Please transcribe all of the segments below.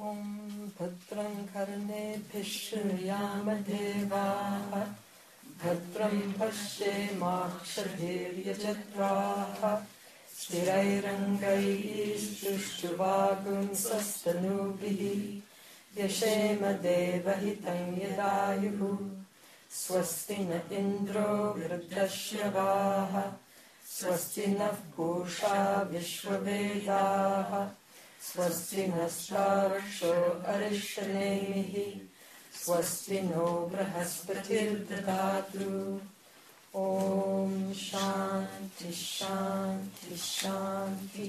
Om Bhadram Karneभिः Shriyamadevah Bhadram Pashyemakshabhiryajatraः Sthirairangai Shushruvagunsastanubhiः Yashema Devahitam Yadayuhu Swasti na Indro Vruddhashavaha Swasti nः Pusha Vishwavedaः Swasti nastarsho arishanemihi Swasti no Brahaspatir-dadatu. Om Shanti Shanti Shanti.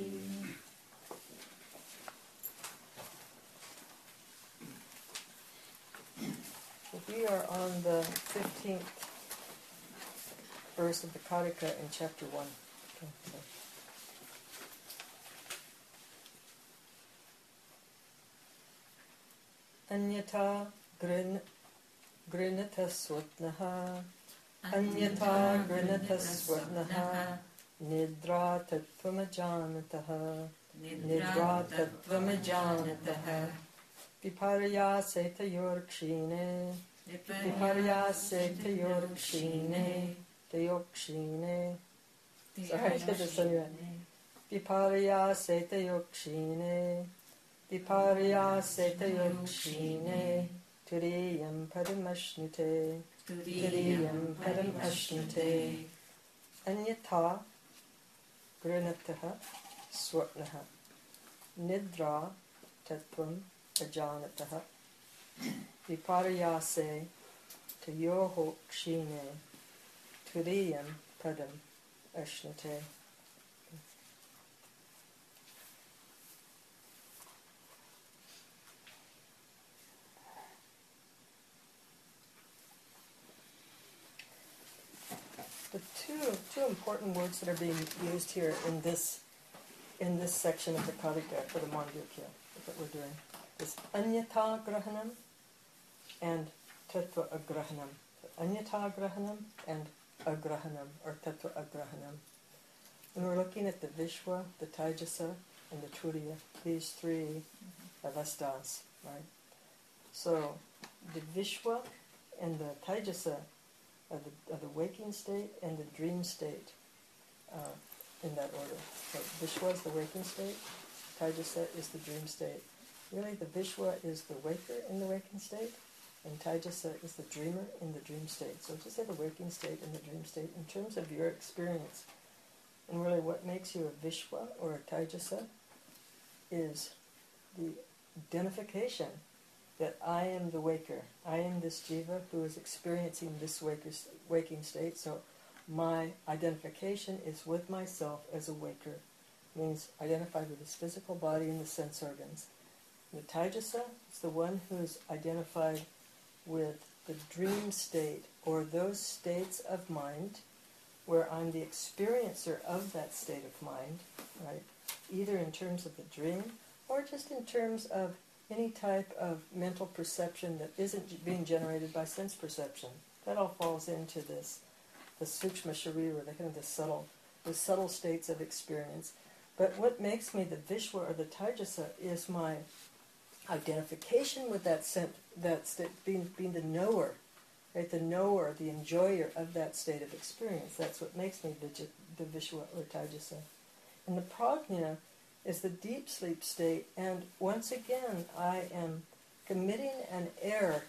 We are on the 15th verse of the Karika in chapter 1. Okay, so. Anyata grinata swatnaha Anyata grinata swatnaha Nidra tattvamajanataha Nidra tattvamajanataha Viparya setayorkshine Viparya setayorkshine Tayokshine. Sorry, I did this anyway. Viparya setayorkshine Viparya setayokshine Turiyam paramashnute Turiyam paramashnute Anyata grinataha swapnaha Nidra tattvam ajanataha Viparya se tayoho kshine Turiyam padam ashnute. The two important words that are being used here in this section of the Karika for the Mandukya that we're doing is Anyata Grahanam and Tattva Agrahanam. Anyata Grahanam and Agrahanam, or Tattva Agrahanam. And we're looking at the Vishwa, the Taijasa, and the Turiya, these three avastas, right? So the Vishwa and the Taijasa of the waking state and the dream state, in that order. So Vishwa is the waking state, Taijasa is the dream state. Really, the Vishwa is the waker in the waking state, and Taijasa is the dreamer in the dream state. So just say the waking state and the dream state in terms of your experience. And really what makes you a Vishwa or a Taijasa is the identification that I am the waker. I am this jiva who is experiencing this waking state. So my identification is with myself as a waker. Means identified with this physical body and the sense organs. The Taijasa is the one who is identified with the dream state, or those states of mind where I'm the experiencer of that state of mind, right? Either in terms of the dream or just in terms of any type of mental perception that isn't being generated by sense perception. That all falls into this, the sukshma sharira, the kind of the subtle states of experience. But what makes me the Vishwa or the Taijasa is my identification with that state, being the knower, right? The knower, the enjoyer of that state of experience. That's what makes me the Vishwa or Taijasa. And the Prajna is the deep sleep state, and once again I am committing an error,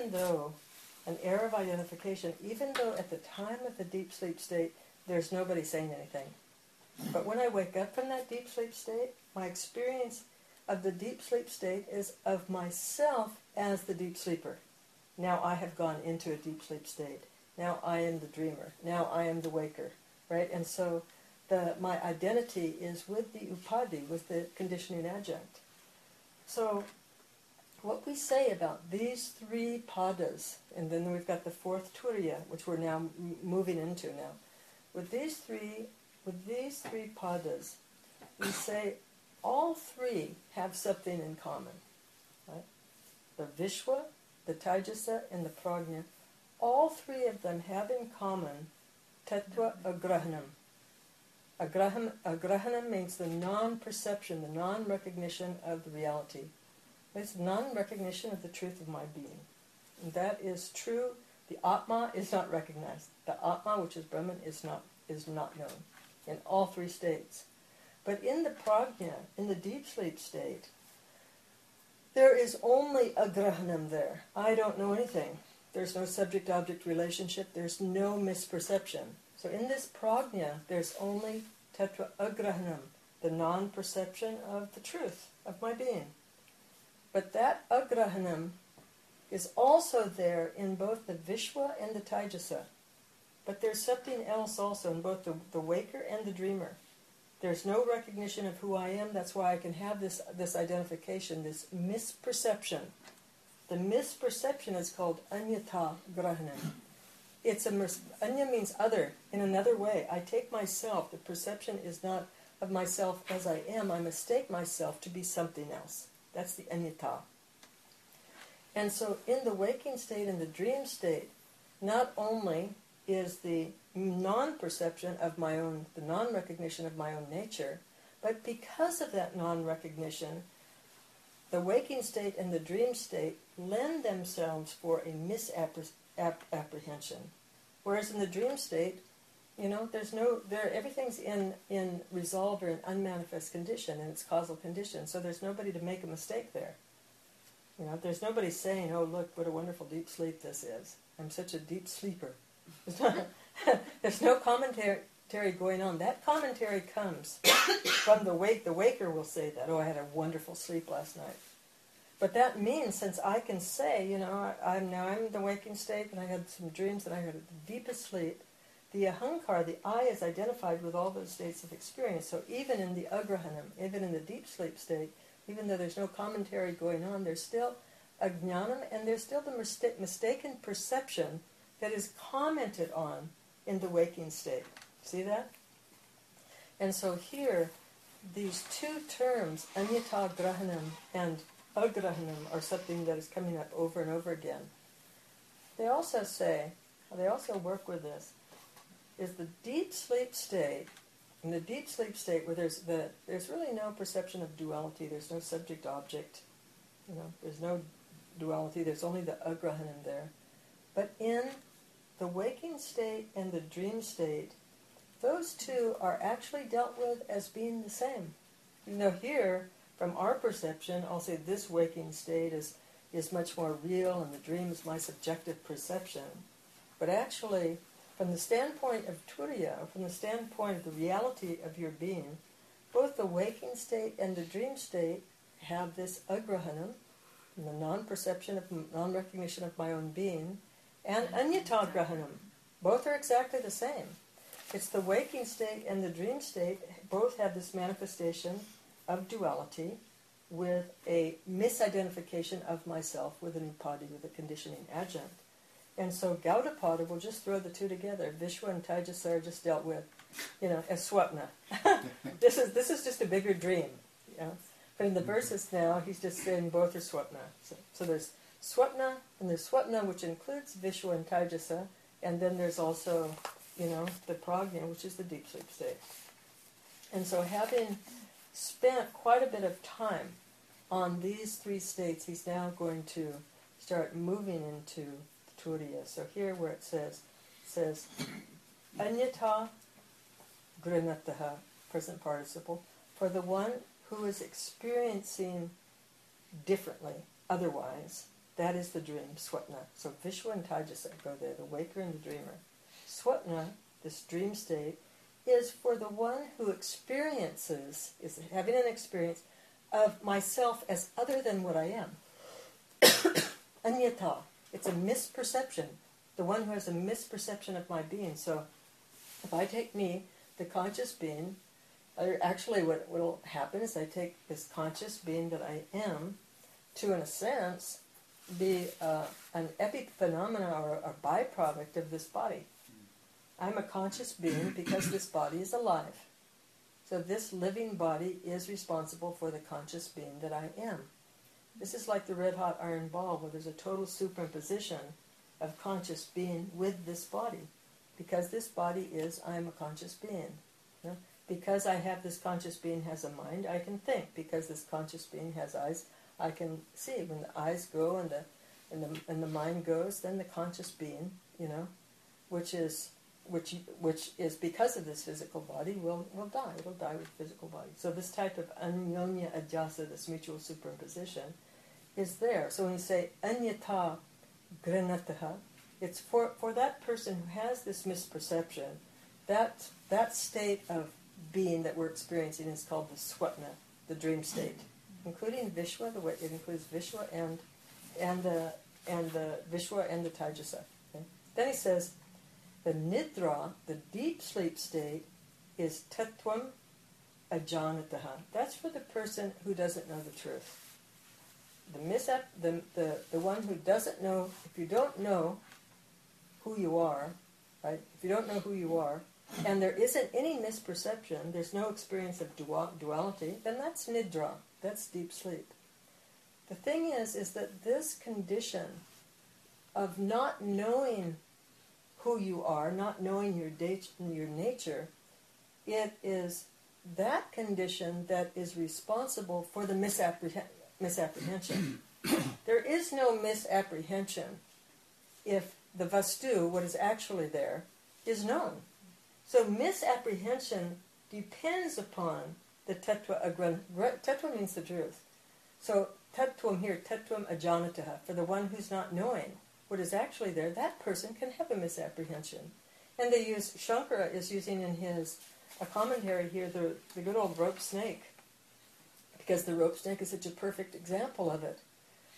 an error of identification, even though at the time of the deep sleep state there's nobody saying anything. But when I wake up from that deep sleep state, my experience of the deep sleep state is of myself as the deep sleeper. Now I have gone into a deep sleep state. Now I am the dreamer. Now I am the waker, right? And so my identity is with the upadhi, with the conditioning adjunct. So what we say about these three padas, and then we've got the fourth turiya, which we're now moving into now. With these three padas, we say all three have something in common. Right? The Vishwa, the Taijasa, and the Prajna, all three of them have in common Tattva Agrahanam. Agrahanam means the non-perception, the non-recognition of the reality. It's non-recognition of the truth of my being. And that is true. The Atma is not recognized. The Atma, which is Brahman, is not known in all three states. But in the prajna, in the deep sleep state, there is only agrahanam there. I don't know anything. There's no subject-object relationship. There's no misperception. So in this prajna, there's only tatra agrahanam, the non-perception of the truth of my being. But that agrahanam is also there in both the Vishwa and the Taijasa. But there's something else also in both the waker and the dreamer. There's no recognition of who I am. That's why I can have this identification, this misperception. The misperception is called anyata grahanam. Anya means other, in another way. I take myself, the perception is not of myself as I am. I mistake myself to be something else. That's the anyata. And so in the waking state and the dream state, not only is the non-perception of my own, the non-recognition of my own nature, but because of that non-recognition, the waking state and the dream state lend themselves for a misapprehension. Whereas in the dream state, everything's in resolved or an unmanifest condition, in its causal condition, so there's nobody to make a mistake there. There's nobody saying, oh, look, what a wonderful deep sleep this is. I'm such a deep sleeper. There's no commentary going on. That commentary comes from the wake. The waker will say that, oh, I had a wonderful sleep last night. But that means, since I can say, I'm in the waking state, and I had some dreams, and I had the deepest sleep, the ahankar, the I, is identified with all those states of experience. So even in the agrahanam, even in the deep sleep state, even though there's no commentary going on, there's still ajnanam, and there's still the mistaken perception that is commented on in the waking state. See that? And so here, these two terms, anyata grahanam and agrahanam, are something that is coming up over and over again. They also work with this, is the deep sleep state. In the deep sleep state, where there's really no perception of duality, there's no subject-object, there's no duality, there's only the agrahanam there. But in the waking state and the dream state, those two are actually dealt with as being the same. Here, from our perception, I'll say this waking state is much more real, and the dream is my subjective perception. But actually, from the standpoint of Turiya, from the standpoint of the reality of your being, both the waking state and the dream state have this agrahanam, the non-perception of, non-recognition of my own being, and anyata grahanam. Both are exactly the same. It's the waking state and the dream state, both have this manifestation of duality with a misidentification of myself with an upadi, with a conditioning adjunct. And so Gaudapada will just throw the two together. Vishwa and Taijasa are just dealt with, as swapna. This is just a bigger dream. But in the verses now, he's just saying both are swapna. So there's swapna, and there's swapna, which includes Vishwa and Taijasa, and then there's also, the prajna, which is the deep sleep state. And so having spent quite a bit of time on these three states, he's now going to start moving into Turiya. So here where it says anyata grinataha, present participle, for the one who is experiencing differently, otherwise, that is the dream, swapna. So Vishwa and Taijasa go there, the waker and the dreamer. Swapna, this dream state, is for the one who experiences, is having an experience of myself as other than what I am. Anyata. It's a misperception. The one who has a misperception of my being. So if I take me, the conscious being, actually what will happen is I take this conscious being that I am to, in a sense, be an epiphenomena or a byproduct of this body. I'm a conscious being because this body is alive. So this living body is responsible for the conscious being that I am. This is like the red-hot iron ball, where there's a total superimposition of conscious being with this body. Because this body is, I am a conscious being. Because I have this conscious being has a mind, I can think. Because this conscious being has eyes, I can see when the eyes go and the mind goes, then the conscious being, which is because of this physical body will die. It'll die with the physical body. So this type of anyonya adhyasa, this mutual superimposition, is there. So when you say anyata granataha, it's for that person who has this misperception, that state of being that we're experiencing is called the swapna, the dream state, including Vishwa. It includes Vishwa and the Vishwa and the Taijasa. Okay? Then he says, the nidra, the deep sleep state, is tattvam ajanataha. That's for the person who doesn't know the truth. The one who doesn't know. If you don't know who you are, right? If you don't know who you are, and there isn't any misperception, there's no experience of duality, then that's nidra. That's deep sleep. The thing is that this condition of not knowing who you are, not knowing your nature, it is that condition that is responsible for the misapprehension. There is no misapprehension if the vastu, what is actually there, is known. So misapprehension depends upon the tattva. Tattva means the truth. So tattvam here, tattvam ajanataha, for the one who's not knowing what is actually there, that person can have a misapprehension. And they use, Shankara is using in his commentary here the good old rope snake, because the rope snake is such a perfect example of it.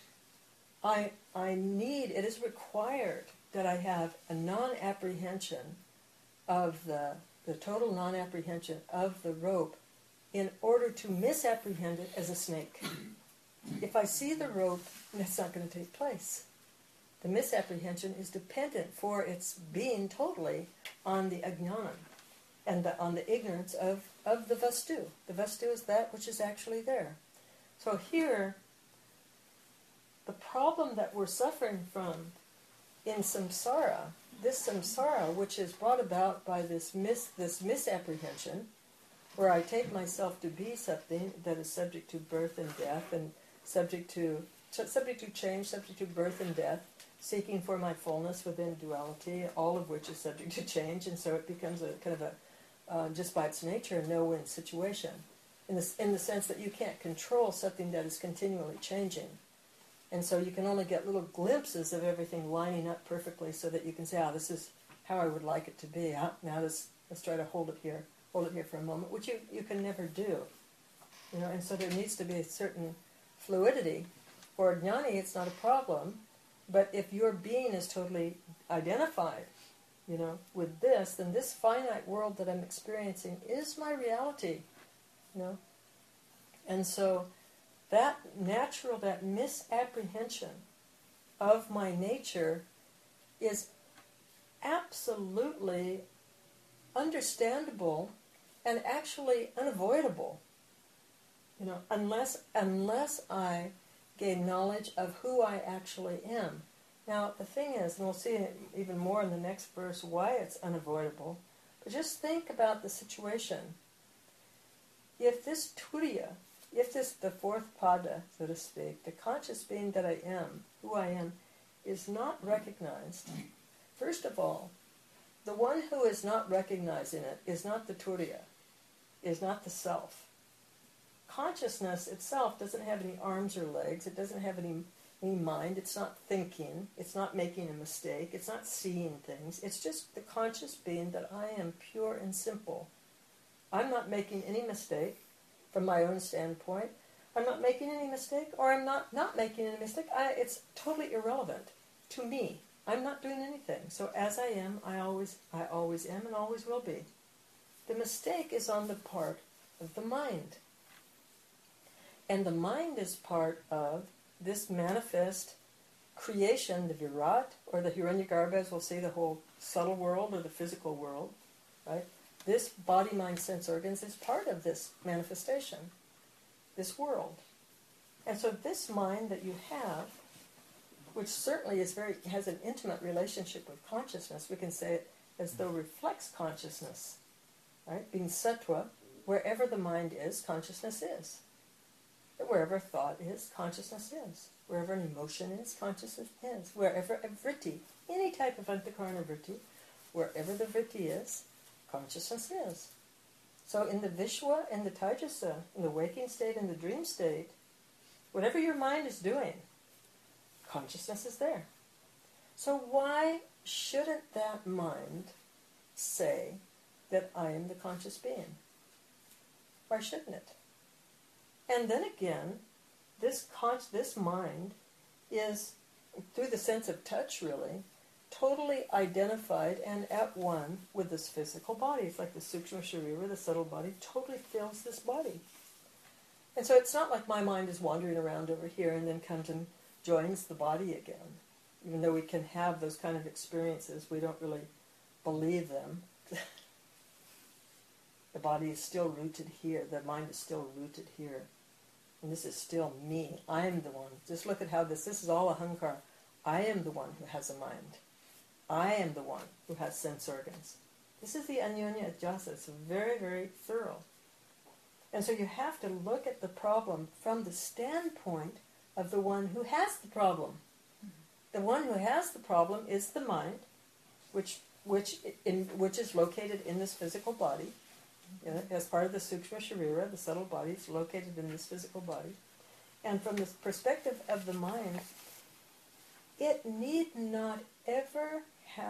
It is required that I have a non-apprehension of the total non-apprehension of the rope in order to misapprehend it as a snake. If I see the rope, that's not going to take place. The misapprehension is dependent for its being totally on the ajnana and on the ignorance of the vastu. The vastu is that which is actually there. So here, the problem that we're suffering from in samsara, this samsara, which is brought about by this misapprehension, where I take myself to be something that is subject to birth and death, and subject to change, subject to birth and death, seeking for my fullness within duality, all of which is subject to change, and so it becomes a kind of a, just by its nature, a no-win situation, in the sense that you can't control something that is continually changing. And so you can only get little glimpses of everything lining up perfectly so that you can say, this is how I would like it to be. Now let's try to hold it here for a moment, which you can never do. And so there needs to be a certain fluidity. For jnani, it's not a problem, but if your being is totally identified, with this, then this finite world that I'm experiencing is my reality, And so that misapprehension of my nature is absolutely understandable and actually unavoidable, unless I gain knowledge of who I actually am. Now, the thing is, and we'll see even more in the next verse why it's unavoidable, but just think about the situation. If this turiya, the fourth pada, so to speak, the conscious being that I am, who I am, is not recognized, first of all, the one who is not recognizing it is not the turiya, is not the self. Consciousness itself doesn't have any arms or legs, it doesn't have any mind, it's not thinking, it's not making a mistake, it's not seeing things, it's just the conscious being that I am pure and simple. I'm not making any mistake from my own standpoint. I'm not making any mistake, or I'm not making any mistake. It's totally irrelevant to me. I'm not doing anything. So as I am, I always am and always will be. The mistake is on the part of the mind. And the mind is part of this manifest creation, the Virat, or the Hiranyagarbha, as we'll see, the whole subtle world or the physical world, right? This body, mind, sense organs is part of this manifestation, this world. And so this mind that you have, which certainly has an intimate relationship with consciousness, we can say it as though reflects consciousness, right? Being sattva, wherever the mind is, consciousness is. that wherever thought is, consciousness is. Wherever an emotion is, consciousness is. Wherever a vritti, any type of antakarana vritti, wherever the vritti is, consciousness is. So in the Vishwa and the Taijasa, in the waking state and the dream state, whatever your mind is doing, consciousness is there. So why shouldn't that mind say that I am the conscious being? Why shouldn't it? And then again, this mind is, through the sense of touch really, totally identified and at one with this physical body. It's like the Sukshma Sharira, the subtle body, totally fills this body. And so it's not like my mind is wandering around over here and then comes and joins the body again. Even though we can have those kind of experiences, we don't really believe them. The body is still rooted here. The mind is still rooted here. And this is still me. I am the one. Just look at how this is all ahankara. I am the one who has a mind. I am the one who has sense organs. This is the Anyonya Adhyasa. It's very, very thorough. And so you have to look at the problem from the standpoint of the one who has the problem. The one who has the problem is the mind, which is located in this physical body. You know, as part of the Sukshma Sharira, the subtle body is located in this physical body. And from the perspective of the mind, it need not ever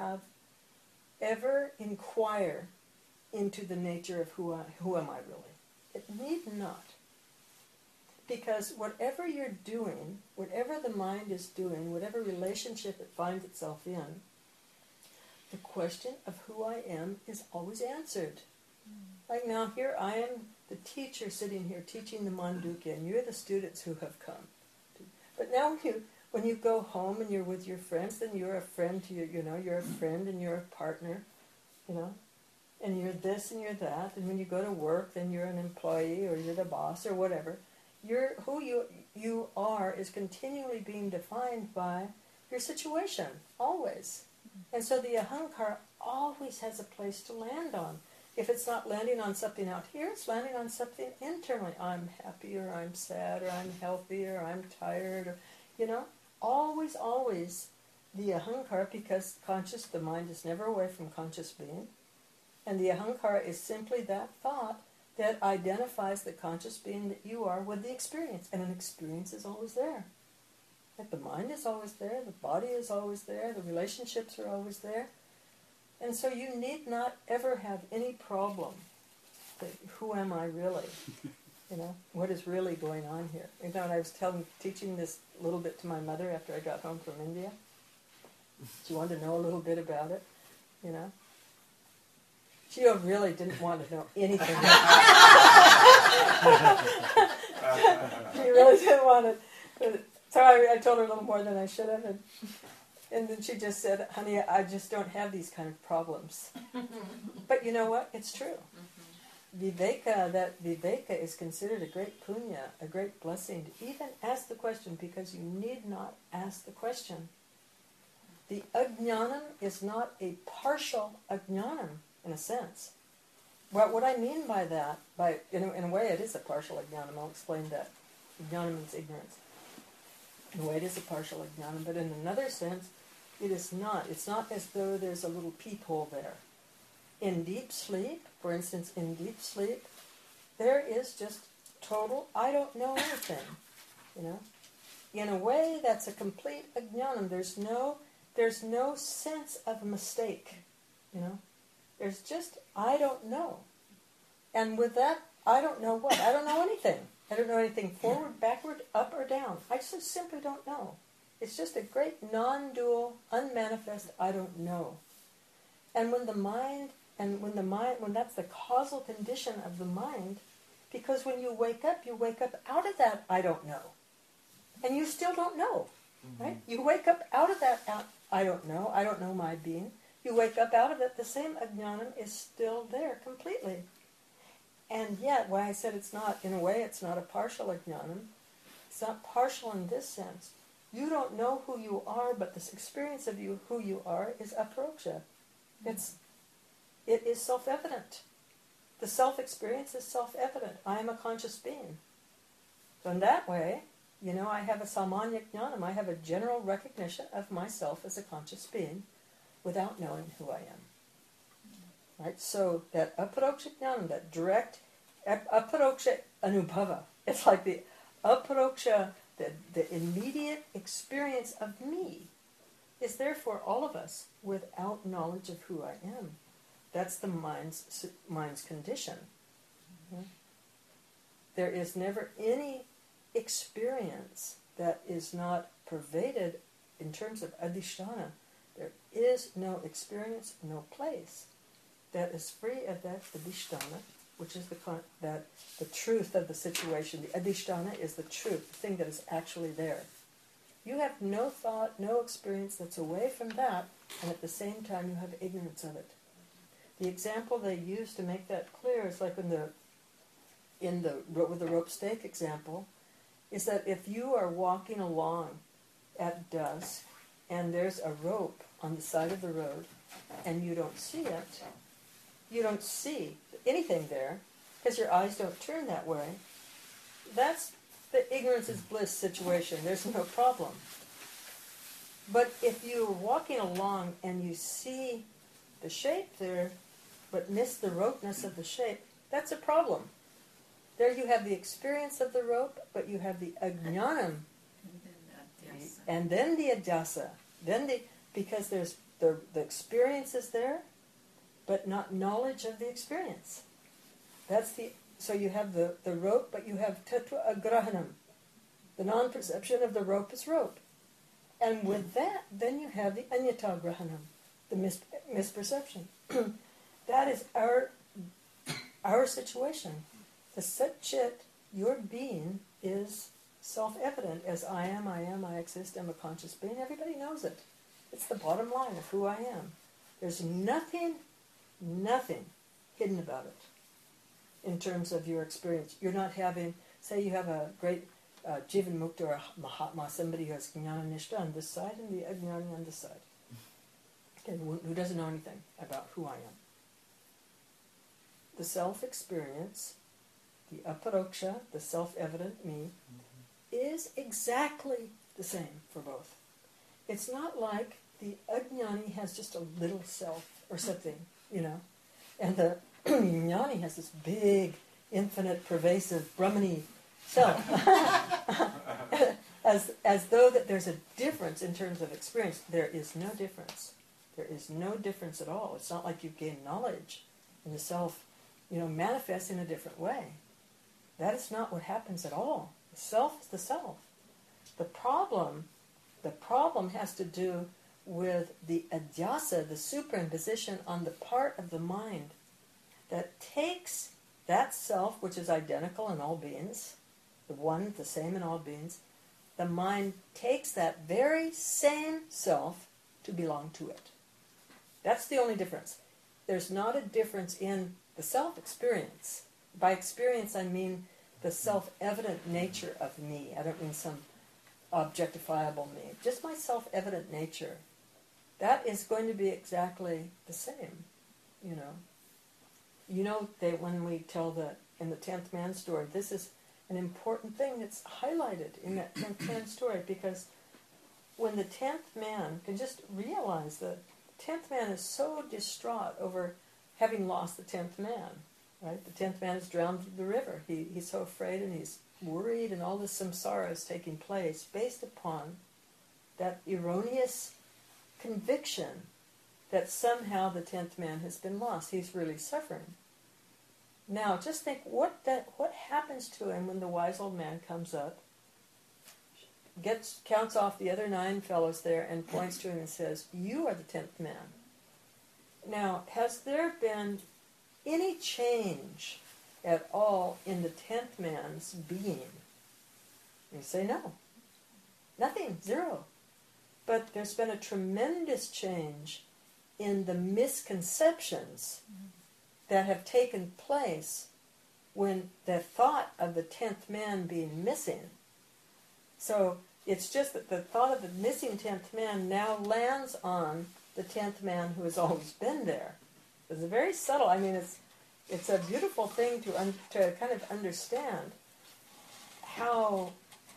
inquire into the nature of who am I really. It need not. Because whatever you're doing, whatever the mind is doing, whatever relationship it finds itself in, the question of who I am is always answered. Like now, here I am, the teacher sitting here teaching the Mandukya, and you're the students who have come. But now when you go home and you're with your friends, then you're a friend to you're a friend and you're a partner, and you're this and you're that. And when you go to work, then you're an employee or you're the boss or whatever. Who you are is continually being defined by your situation, always. And so the ahankara always has a place to land on. If it's not landing on something out here, it's landing on something internally. I'm happy, or I'm sad, or I'm healthy, or I'm tired, or, always, always the ahankara, because the mind is never away from conscious being, and the ahankara is simply that thought that identifies the conscious being that you are with the experience, and an experience is always there. Like the mind is always there, the body is always there, the relationships are always there. And so you need not ever have any problem that who am I really? What is really going on here? And I was teaching this a little bit to my mother after I got home from India. She wanted to know a little bit about it, She really didn't want to know anything. She really didn't want it. So I told her a little more than I should have. And then she just said, honey, I just don't have these kind of problems. But you know what? It's true. That viveka is considered a great punya, a great blessing to even ask the question, because you need not ask the question. The ajnanam is not a partial ajnanam, in a sense. What I mean by that, in a way it is a partial ajnanam. I'll explain that. Ajnanam means ignorance. In a way it is a partial ajnanam, but in another sense, it is not. It's not as though there's a little peephole there. In deep sleep, for instance, there is just total, I don't know anything. In a way, that's a complete ajnanam. There's no sense of mistake. There's just, I don't know. And with that, I don't know what? I don't know anything. I don't know anything forward, backward, up, or down. I just simply don't know. It's just a great non-dual, unmanifest I don't know. And when that's the causal condition of the mind, because when you wake up out of that I don't know. And you still don't know, right? You wake up out of that I don't know my being. You wake up out of it, the same ajnanam is still there completely. And yet, why I said it's not, in a way, it's not a partial ajnanam. It's not partial in this sense. You don't know who you are, but this experience of who you are is aproksha. It is self-evident. The self-experience is self-evident. I am a conscious being. So in that way, I have a samanya jnanam. I have a general recognition of myself as a conscious being without knowing who I am. Right? So that aparoksha jnanam, that direct aparoksha anubhava, it's like the aparoksha, the immediate experience of me is there for all of us without knowledge of who I am. That's the mind's condition. Mm-hmm. There is never any experience that is not pervaded in terms of adhisthana. There is no experience, no place that is free of that adhisthana, which is the truth of the situation. The adhisthana is the truth, the thing that is actually there. You have no thought, no experience that's away from that, and at the same time you have ignorance of it. The example they use to make that clear is like with the rope stake example, is that if you are walking along at dusk and there's a rope on the side of the road and you don't see it, you don't see anything there because your eyes don't turn that way, that's the ignorance is bliss situation. There's no problem. But if you're walking along and you see the shape there but miss the ropeness of the shape, that's a problem. There you have the experience of the rope, but you have the ajnanam, and then the adhyasa. Because there's the experience is there, but not knowledge of the experience. So you have the rope, but you have tattva agrahanam. The non-perception of the rope is rope. And with that, then you have the anyata grahanam, the misperception. That is our situation. The Sat Chit, your being, is self-evident as I am, I exist, I'm a conscious being. Everybody knows it. It's the bottom line of who I am. There's nothing hidden about it in terms of your experience. You're not having, say you have a great Jivan Mukta or a Mahatma, somebody who has Jnana Nishta on this side and the Ajnani on this side, okay, who doesn't know anything about who I am. The self-experience, the aparoksha, the self-evident me, is exactly the same for both. It's not like the ajnani has just a little self or something, and the jnani has this big, infinite, pervasive, Brahmani self. as though that there's a difference in terms of experience. There is no difference. There is no difference at all. It's not like you gain knowledge and the self, manifests in a different way. That is not what happens at all. The self is the self. The problem has to do with the adhyasa, the superimposition on the part of the mind that takes that self, which is identical in all beings, the one, the same in all beings, the mind takes that very same self to belong to it. That's the only difference. There's not a difference in the self-experience. By experience, I mean the self-evident nature of me. I don't mean some objectifiable me. Just my self-evident nature. That is going to be exactly the same, when we tell in the 10th man story, this is an important thing that's highlighted in that 10th man story, because when the 10th man can just realize that the 10th man is so distraught over having lost the 10th man, right? The 10th man is drowned in the river. He's so afraid and he's worried, and all this samsara is taking place based upon that erroneous conviction that somehow the 10th man has been lost. He's really suffering. Now, just think what happens to him when the wise old man comes up, counts off the other 9 fellows there, and points to him and says, "You are the 10th man." Now, has there been any change at all in the 10th man's being? You say no. Nothing, zero. But there's been a tremendous change in the misconceptions that have taken place when the thought of the 10th man being missing. So it's just that the thought of the missing 10th man now lands on the 10th man who has always been there. It's very subtle. I mean, it's a beautiful thing to kind of understand how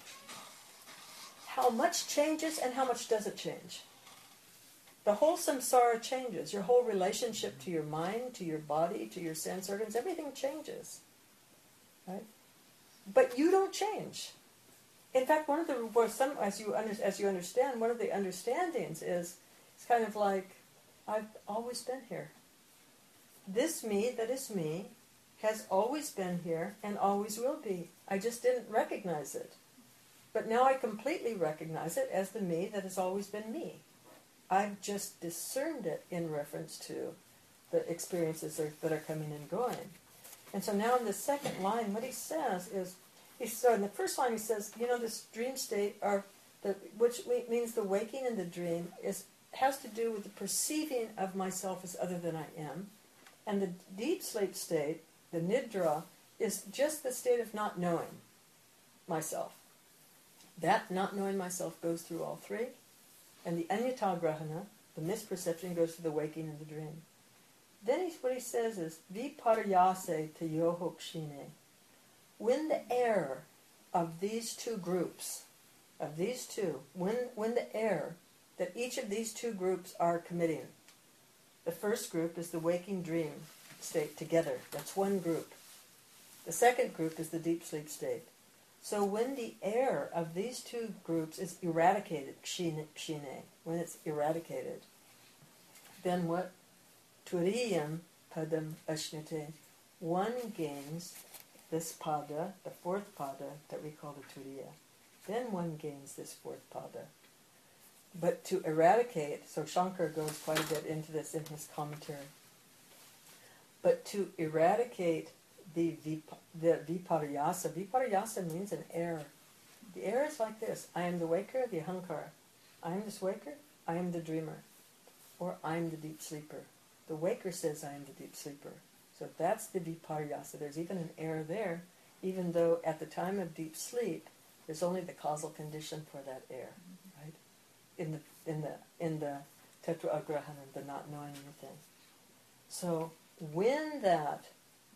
much changes and how much doesn't change. The whole samsara changes. Your whole relationship to your mind, to your body, to your sense organs, everything changes. Right? But you don't change. In fact, one of the, as you understand, one of the understandings is, it's kind of like, I've always been here. This me that is me has always been here and always will be. I just didn't recognize it. But now I completely recognize it as the me that has always been me. I've just discerned it in reference to the experiences that are coming and going. And so now in the second line, what he says is, in the first line he says, this dream state, which means the waking in the dream, has to do with the perceiving of myself as other than I am. And the deep sleep state, the nidra, is just the state of not knowing myself. That not knowing myself goes through all three. And the anyatagrahana, the misperception, goes to the waking and the dream. Then what he says is, viparyase te yohokshine. When the error of these two groups, when the error that each of these two groups are committing, the first group is the waking dream state together. That's one group. The second group is the deep sleep state. So when the error of these two groups is eradicated, kshine, when it's eradicated, then what? Turiyam padam ashnute. One gains this pada, the fourth pada that we call the turiya. Then one gains this fourth pada. But to eradicate, so Shankara goes quite a bit into this in his commentary. But to eradicate the viparyasa means an error. The error is like this: I am the waker, the ahankara. I am this waker, I am the dreamer. Or I am the deep sleeper. The waker says I am the deep sleeper. So that's the viparyasa. There's even an error there, even though at the time of deep sleep, there's only the causal condition for that error, right? In the tetraagrahana, the not knowing anything. So when that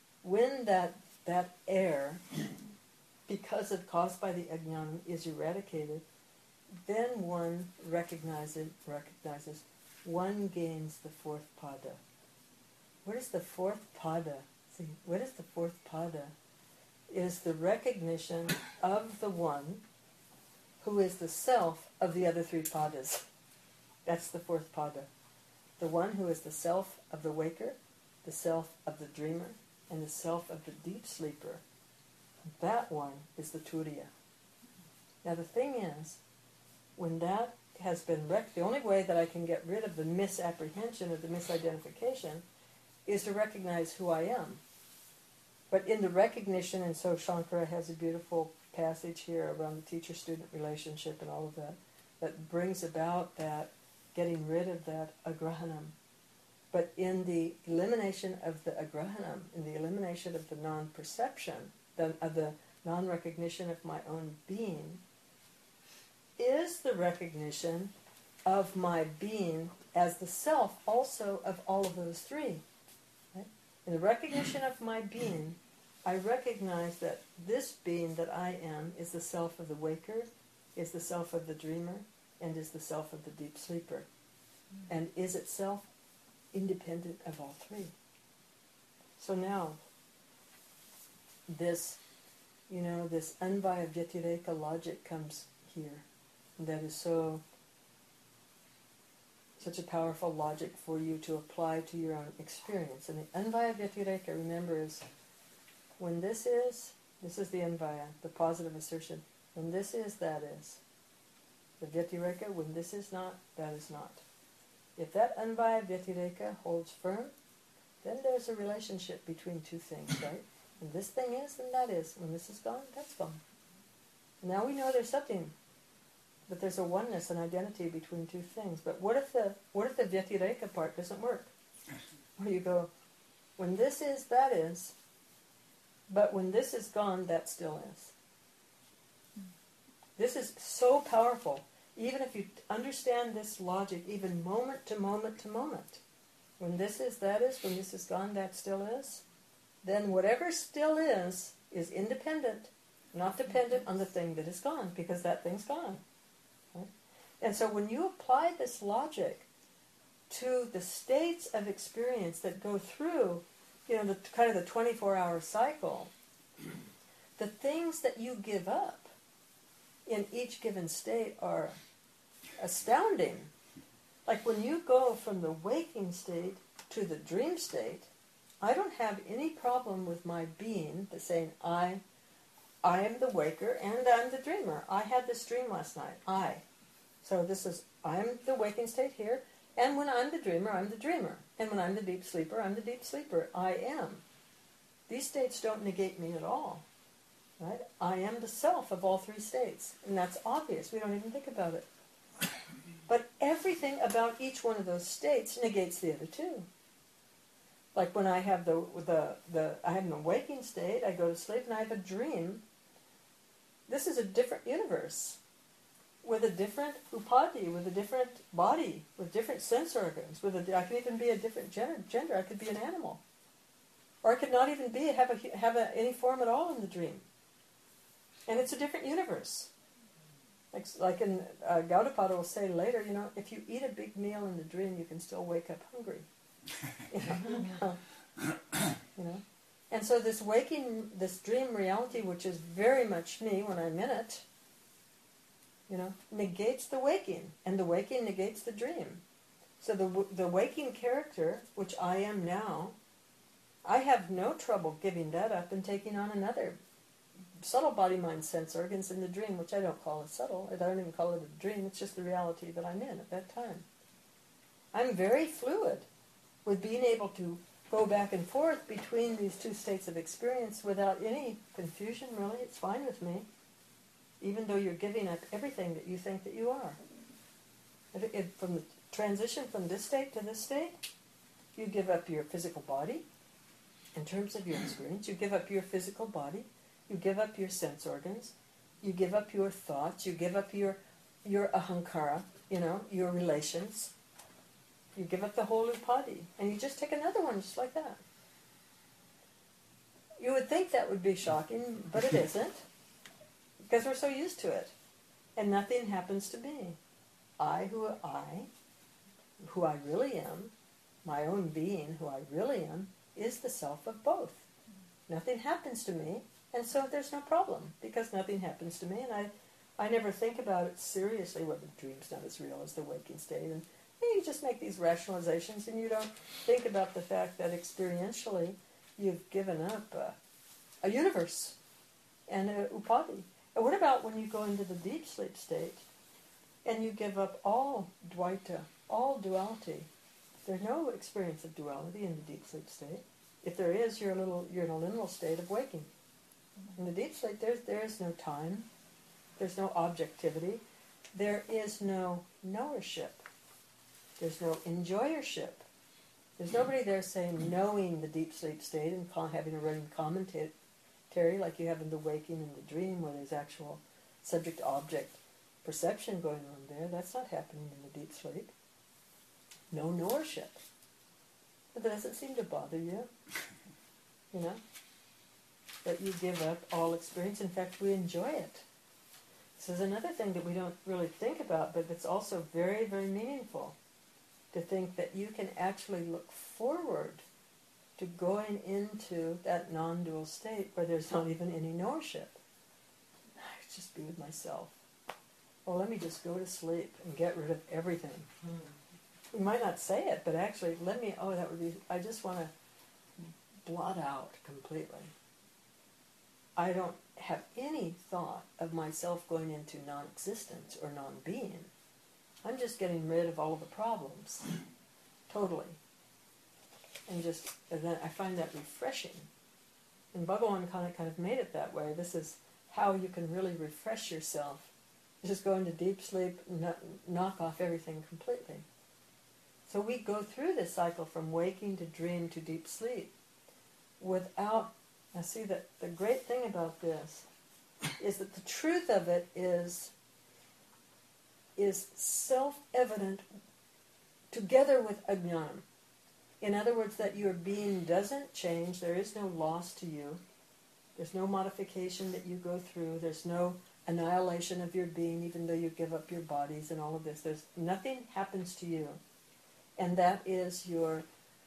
error, because of caused by the ajnana, is eradicated, then one recognizes, one gains the fourth pada. What is the fourth pada? See, what is the fourth pada? Is the recognition of the one who is the self of the other three padas. That's the fourth pada. The one who is the self of the waker, the self of the dreamer, and the self of the deep sleeper. That one is the turiya. Now the thing is, when that has been the only way that I can get rid of the misapprehension or the misidentification is to recognize who I am. But in the recognition, and so Shankara has a beautiful passage here around the teacher-student relationship and all of that, that brings about that getting rid of that agrahanam. But in the elimination of the agrahanam, in the elimination of the non-perception, of the non-recognition of my own being, is the recognition of my being as the self also of all of those three. Right? In the recognition of my being, I recognize that this being that I am is the self of the waker, is the self of the dreamer, and is the self of the deep sleeper. And is itself independent of all three. So now, this anvaya vyatireka logic comes here. That is such a powerful logic for you to apply to your own experience. And the anvaya vyatireka, remember, is when this is the anvaya, the positive assertion. When this is, that is. The vyatireka, when this is not, that is not. If that anvaya vyatireka holds firm, then there's a relationship between two things, right? When this thing is, then that is. When this is gone, that's gone. Now we know there's something, but there's a oneness and identity between two things. But what if the vyatireka part doesn't work? Where you go, when this is, that is, but when this is gone, that still is. This is so powerful. Even if you understand this logic, even moment to moment to moment, when this is, that is, when this is gone, that still is, then whatever still is independent not dependent on the thing that is gone, because that thing's gone. Right? And so when you apply this logic to the states of experience that go through, the kind of the 24-hour cycle, the things that you give up in each given state are astounding. Like when you go from the waking state to the dream state, I don't have any problem with my being that's saying, I am the waker and I'm the dreamer. I had this dream last night. So I'm the waking state here, and when I'm the dreamer, I'm the dreamer. And when I'm the deep sleeper, I'm the deep sleeper. I am. These states don't negate me at all. Right? I am the self of all three states. And that's obvious. We don't even think about it. But everything about each one of those states negates the other two. Like when I have I have an waking state, I go to sleep and I have a dream. This is a different universe with a different upadi, with a different body, with different sense organs. I could even be a different gender. I could be an animal, or I could not even have any form at all in the dream. And it's a different universe. Like in Gaudapada will say later, if you eat a big meal in the dream, you can still wake up hungry. And so this dream reality, which is very much me when I'm in it, negates the waking, and the waking negates the dream. So the waking character, which I am now, I have no trouble giving that up and taking on another subtle body, mind, sense organs in the dream, which I don't call it subtle. I don't even call it a dream. It's just the reality that I'm in at that time. I'm very fluid with being able to go back and forth between these two states of experience without any confusion, really. It's fine with me, even though you're giving up everything that you think that you are. From the transition from this state to this state, you give up your physical body. In terms of your experience, you give up your physical body, you give up your sense organs, you give up your thoughts, you give up your ahankara, your relations. You give up the whole upadi, and you just take another one just like that. You would think that would be shocking, but it isn't, because we're so used to it. And nothing happens to me. Who I really am, my own being, who I really am, is the self of both. Nothing happens to me, and so there's no problem, because nothing happens to me, and I never think about it seriously, whether the dream's not as real as the waking state, and you just make these rationalizations, and you don't think about the fact that experientially you've given up a universe and a upadi. And what about when you go into the deep sleep state and you give up all dvaita, all duality? There's no experience of duality in the deep sleep state. If there is, you're in a liminal state of waking. In the deep sleep, there is no time. There's no objectivity. There is no knowership. There's no enjoyership. There's nobody there saying knowing the deep sleep state and having a running commentary like you have in the waking and the dream, where there's actual subject-object perception going on there. That's not happening in the deep sleep. No knowership. But that doesn't seem to bother you. That you give up all experience. In fact, we enjoy it. This is another thing that we don't really think about, but it's also very, very meaningful. To think that you can actually look forward to going into that non-dual state where there's not even any knowership. I just be with myself. Well, let me just go to sleep and get rid of everything. We might not say it, but actually, I just want to blot out completely. I don't have any thought of myself going into non-existence or non-being. I'm just getting rid of all of the problems, totally. And then I find that refreshing. And Bhagavan kind of made it that way. This is how you can really refresh yourself. Just go into deep sleep, knock off everything completely. So we go through this cycle from waking to dream to deep sleep without... Now see, that the great thing about this is that the truth of it is self-evident together with ajnana. In other words, that your being doesn't change, there is no loss to you. There's no modification that you go through. There's no annihilation of your being, even though you give up your bodies and all of this. There's nothing happens to you. And that is your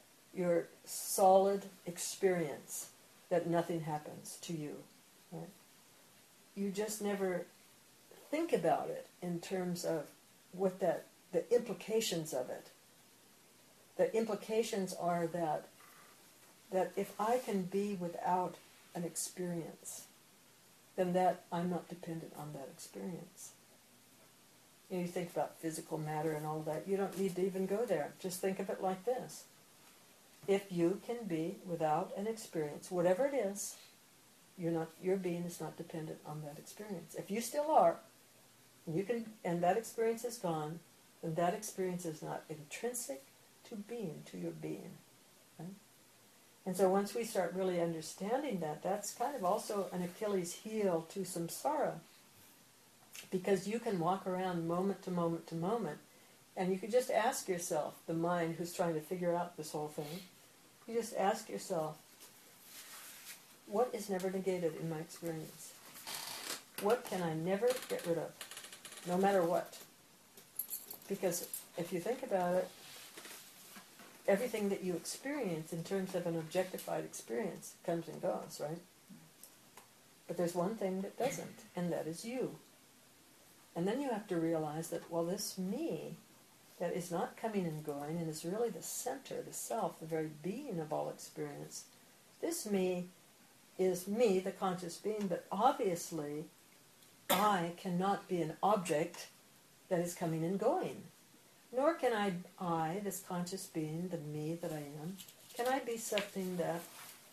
solid experience, that nothing happens to you. Right? You just never think about it in terms of what the implications of it. The implications are that if I can be without an experience, then that I'm not dependent on that experience. You think about physical matter and all that. You don't need to even go there. Just think of it like this. If you can be without an experience, whatever it is, your being is not dependent on that experience. If you still are, and that experience is gone, then that experience is not intrinsic to being, to your being. Right? And so once we start really understanding that, that's kind of also an Achilles heel to samsara. Because you can walk around moment to moment to moment, and you can just ask yourself, the mind who's trying to figure out this whole thing, you just ask yourself, what is never negated in my experience? What can I never get rid of, no matter what? Because if you think about it, everything that you experience in terms of an objectified experience comes and goes, right? But there's one thing that doesn't, and that is you. And then you have to realize that, well, this me that is not coming and going and is really the center, the self, the very being of all experience, this me is me, the conscious being, but obviously I cannot be an object that is coming and going. Nor can I, this conscious being, the me that I am, can I be something that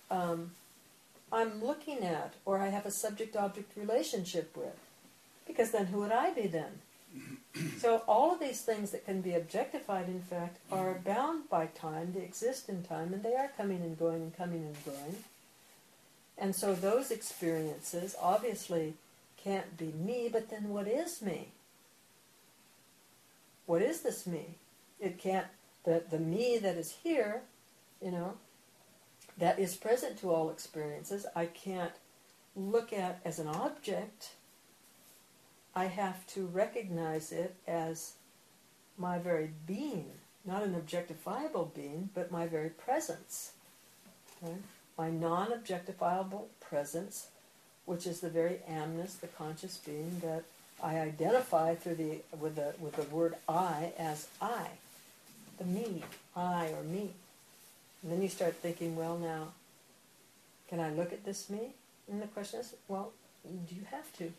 I'm looking at or I have a subject-object relationship with. Because then who would I be then? So all of these things that can be objectified, in fact, are bound by time, they exist in time, and they are coming and going and coming and going. And so those experiences obviously can't be me, but then what is me? What is this me? It can't, the me that is here, that is present to all experiences, I can't look at as an object. I have to recognize it as my very being, not an objectifiable being, but my very presence. Right? My non-objectifiable presence, which is the very amness, the conscious being that I identify with the word I as I, the me, I or me. And then you start thinking, well, now, can I look at this me? And the question is, well, do you have to?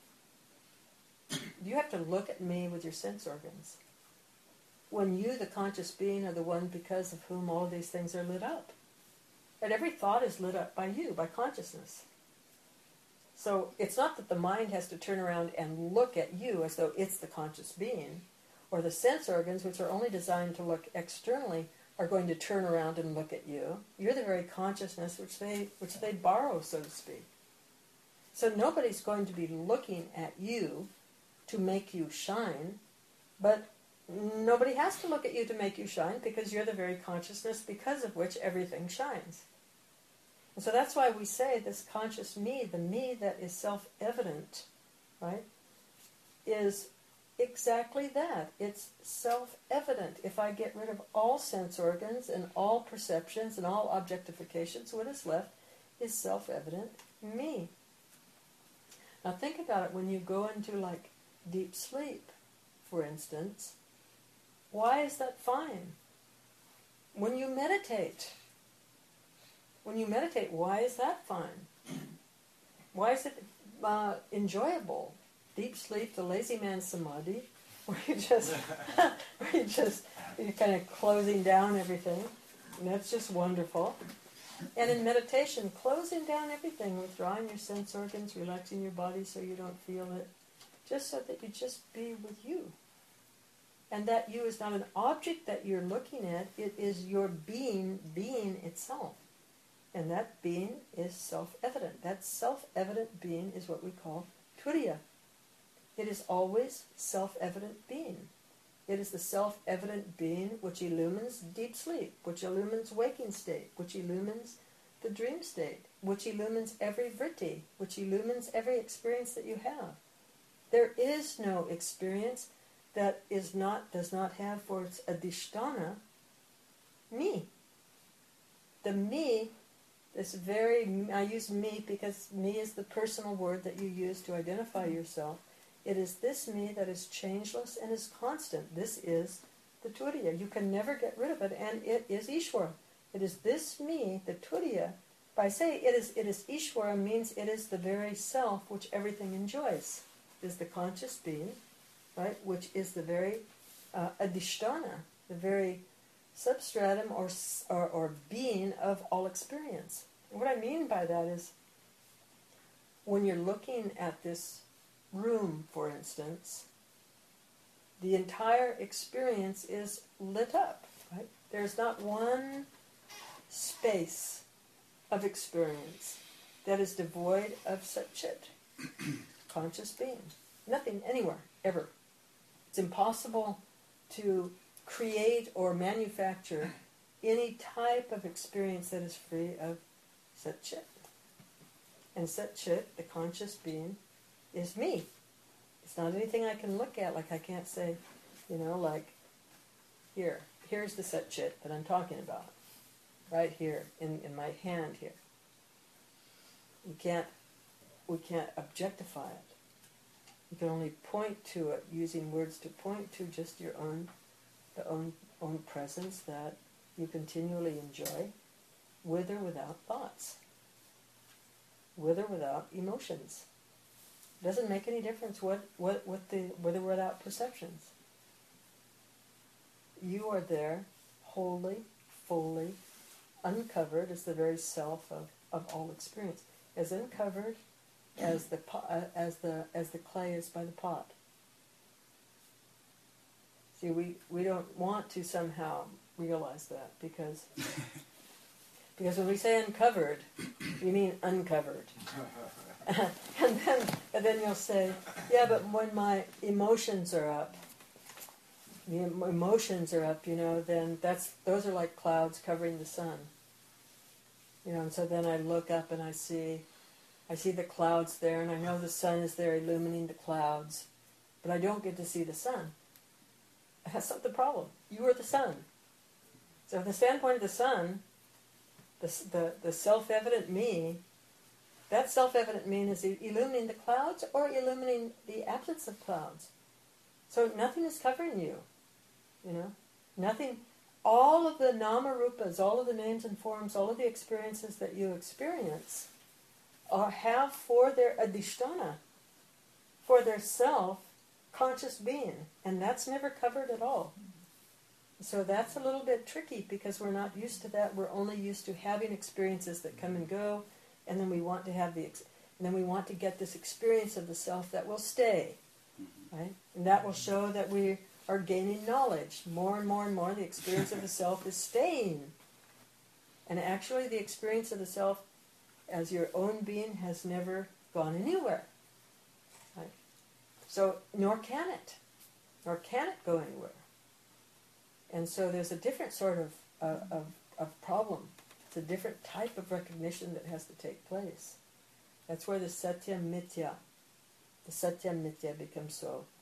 You have to look at me with your sense organs. When you, the conscious being, are the one because of whom all of these things are lit up. And every thought is lit up by you, by consciousness. So it's not that the mind has to turn around and look at you as though it's the conscious being, or the sense organs, which are only designed to look externally, are going to turn around and look at you. You're the very consciousness which they borrow, so to speak. So nobody's going to be looking at you to make you shine, but nobody has to look at you to make you shine, because you're the very consciousness because of which everything shines. And so that's why we say this conscious me, the me that is self-evident, right, is exactly that. It's self-evident. If I get rid of all sense organs and all perceptions and all objectifications, what is left is self-evident me. Now think about it when you go into like deep sleep, for instance. Why is that fine? When you meditate, why is that fine? Why is it enjoyable? Deep sleep, the lazy man samadhi, where you're kind of closing down everything, and that's just wonderful. And in meditation, closing down everything, withdrawing your sense organs, relaxing your body so you don't feel it, just so that you just be with you. And that you is not an object that you're looking at, it is your being itself. And that being is self-evident. That self-evident being is what we call turiya. It is always self-evident being. It is the self-evident being which illumines deep sleep, which illumines waking state, which illumines the dream state. which illumines every vritti, which illumines every experience that you have. There is no experience that does not have for its adhisthana me. The me, I use me because me is the personal word that you use to identify yourself. It is this me that is changeless and is constant. This is the Turiya. You can never get rid of it, and it is Ishvara. It is this me, the Turiya. By saying it is Ishvara means it is the very self which everything enjoys. It is the conscious being, right, which is the very adhisthana, the very substratum or being of all experience. And what I mean by that is when you're looking at this room, for instance, the entire experience is lit up, right? There's not one space of experience that is devoid of Sat-Chit, conscious being. Nothing anywhere, ever. It's impossible to create or manufacture any type of experience that is free of Sat-Chit. And Sat-Chit, the conscious being, is me. It's not anything I can look at, like I can't say, like, here's the Sat-Chit that I'm talking about. Right here, in my hand here. We can't objectify it. You can only point to it, using words to point to just your own presence that you continually enjoy, with or without thoughts, with or without emotions. It doesn't make any difference with or without perceptions. You are there, wholly, fully, uncovered as the very self of all experience, as uncovered as the clay is by the pot. See, we don't want to somehow realize that because when we say uncovered, we mean uncovered. and then you'll say, yeah, but when my emotions are up, then those are like clouds covering the sun. And so then I look up and I see the clouds there, and I know the sun is there illumining the clouds, but I don't get to see the sun. That's not the problem. You are the sun. So from the standpoint of the sun, the self-evident me, that self-evident me is illumining the clouds or illumining the absence of clouds. So nothing is covering you. Nothing. All of the nama-rupas, all of the names and forms, all of the experiences that you experience have for their adhisthana, for their self, conscious being. And that's never covered at all. So that's a little bit tricky because we're not used to that. We're only used to having experiences that come and go, and then we want to have get this experience of the self that will stay, right? And that will show that we are gaining knowledge. More and more and more, the experience of the self is staying. And actually, the experience of the self as your own being has never gone anywhere. Right? So, nor can it go anywhere. And so there's a different sort of problem. It's a different type of recognition that has to take place. That's where the Satyam Mithya becomes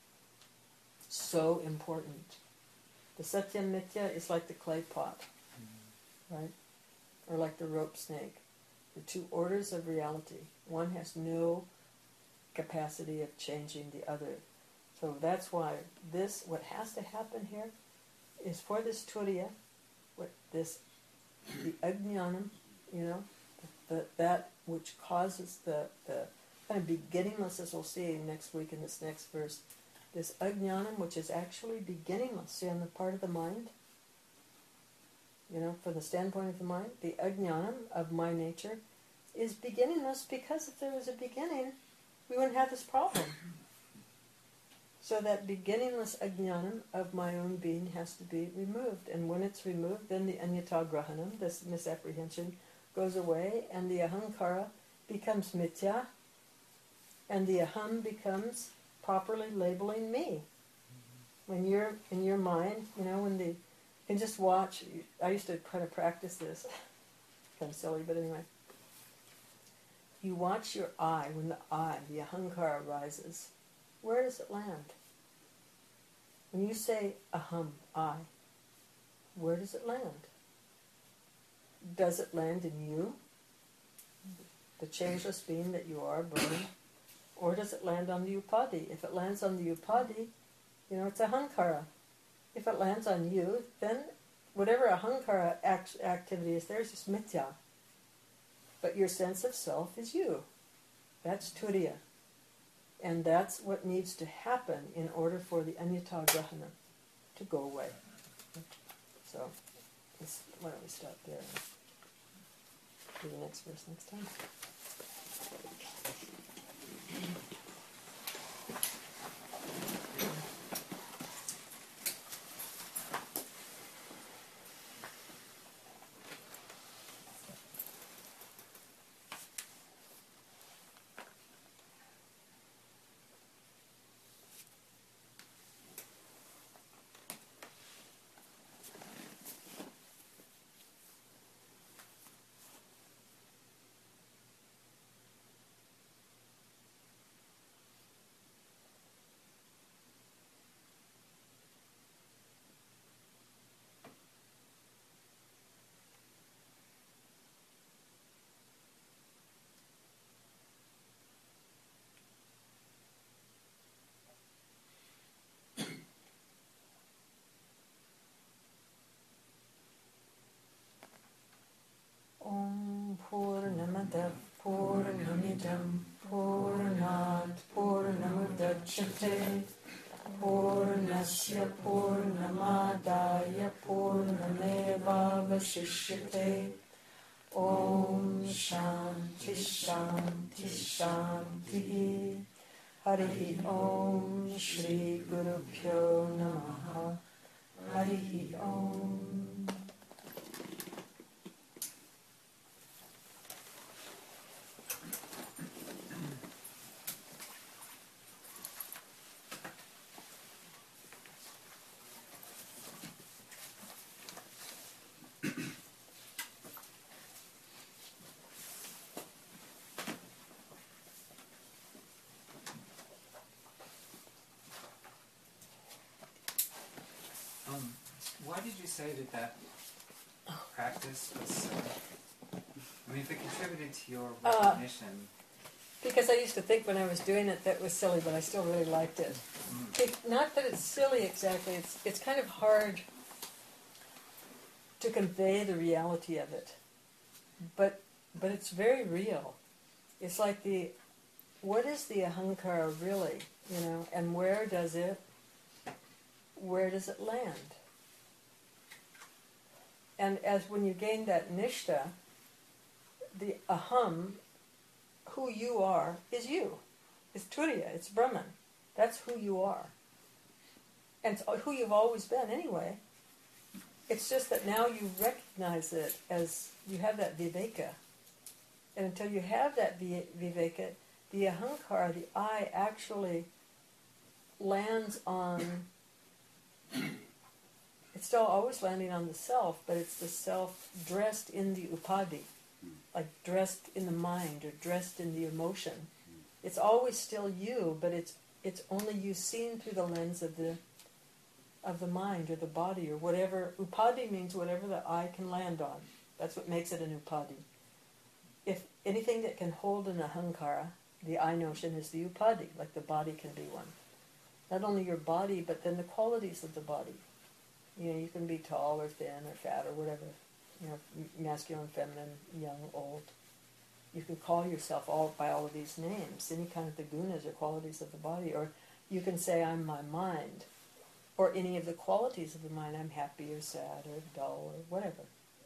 so important. The Satyam Mithya is like the clay pot, right? Or like the rope snake. The two orders of reality. One has no capacity of changing the other. So that's why what has to happen here is for this Turiya, the Ajnanam, that which causes the kind of beginningless, as we'll see next week in this next verse, this Ajnanam, which is actually beginningless, see, on the part of the mind, from the standpoint of the mind, the Ajnanam of my nature is beginningless because if there was a beginning, we wouldn't have this problem. So that beginningless Ajnanam of my own being has to be removed. And when it's removed, then the Anyata Grahanam, this misapprehension, goes away, and the Ahankara becomes Mithya, and the Aham becomes properly labeling me. When you're in your mind, you can just watch. I used to kind of practice this. Kind of silly, but anyway. you watch your eye, when the eye, the ahankara rises, where does it land? When you say aham, I, where does it land? Does it land in you, the changeless being that you are, Brahman? Or does it land on the upadhi? If it lands on the upadhi, it's ahankara. If it lands on you, then whatever ahankara activity is there is just mithya. But your sense of self is you. That's turiya. And that's what needs to happen in order for the anyata grahana to go away. So, why don't we stop there and do the next verse next time. Om Purnamada Purnamidam Purnat Purnamudachyate Purnasya Purnamadaya Purnamevavashishyate Om Shanti Shanti Shanti Harihi Om Shri Guru Pyo Namaha Harihi Om. Why did you say that practice was if it contributed to your recognition? Because I used to think when I was doing it that was silly, but I still really liked it. Not that it's silly exactly, it's kind of hard to convey the reality of it. But it's very real. It's like what is the ahankara really, and where does it land? And as when you gain that nishta, the aham, who you are, is you. It's turiya, it's Brahman. That's who you are. And it's who you've always been anyway. It's just that now you recognize it as, you have that viveka. And until you have that viveka, the ahankara, the I, actually lands on... It's still always landing on the self, but it's the self dressed in the upadhi, like dressed in the mind or dressed in the emotion. It's always still you, but it's only you seen through the lens of the mind or the body or whatever. Upadhi means whatever the I can land on. That's what makes it an upadhi. If anything that can hold an ahankara, the I notion, is the upadhi, like the body can be one. Not only your body, but then the qualities of the body. You can be tall or thin or fat or whatever, masculine, feminine, young, old. You can call yourself by all of these names, any kind of the gunas or qualities of the body. Or you can say, I'm my mind. Or any of the qualities of the mind, I'm happy or sad or dull or whatever,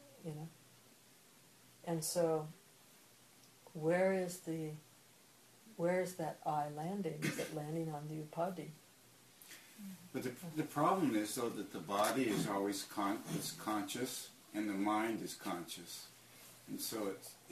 And so, where is that I landing? Is it landing on the upadhi? But the problem is, though, that the body is always conscious and the mind is conscious. And so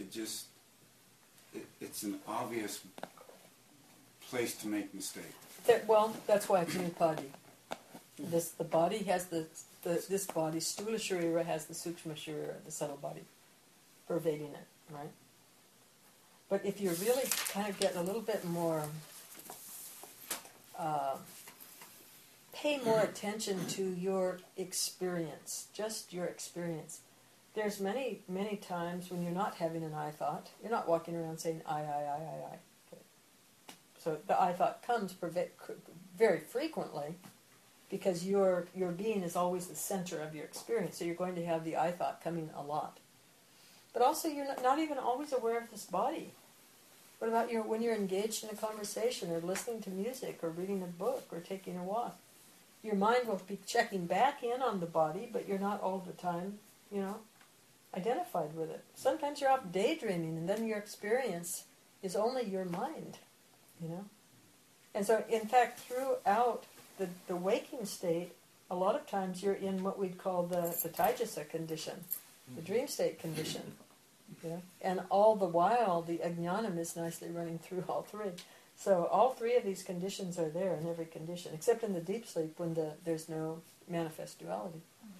it's an obvious place to make mistakes. That's why it's an upadhi. The body has this body, Stula Sharira has the Sukshma Sharira, the subtle body, pervading it, right? But if you really kind of get a little bit more, pay more attention to your experience, just your experience. There's many, many times when you're not having an I thought. You're not walking around saying I. Okay. So the I thought comes very frequently because your being is always the center of your experience. So you're going to have the I thought coming a lot. But also you're not even always aware of this body. What about when you're engaged in a conversation or listening to music or reading a book or taking a walk? Your mind will be checking back in on the body, but you're not all the time, identified with it. Sometimes you're off daydreaming, and then your experience is only your mind, And so, in fact, throughout the waking state, a lot of times you're in what we'd call the taijasa condition, the dream state condition. And all the while, the ajnanam is nicely running through all three. So all three of these conditions are there in every condition, except in the deep sleep when there's no manifest duality.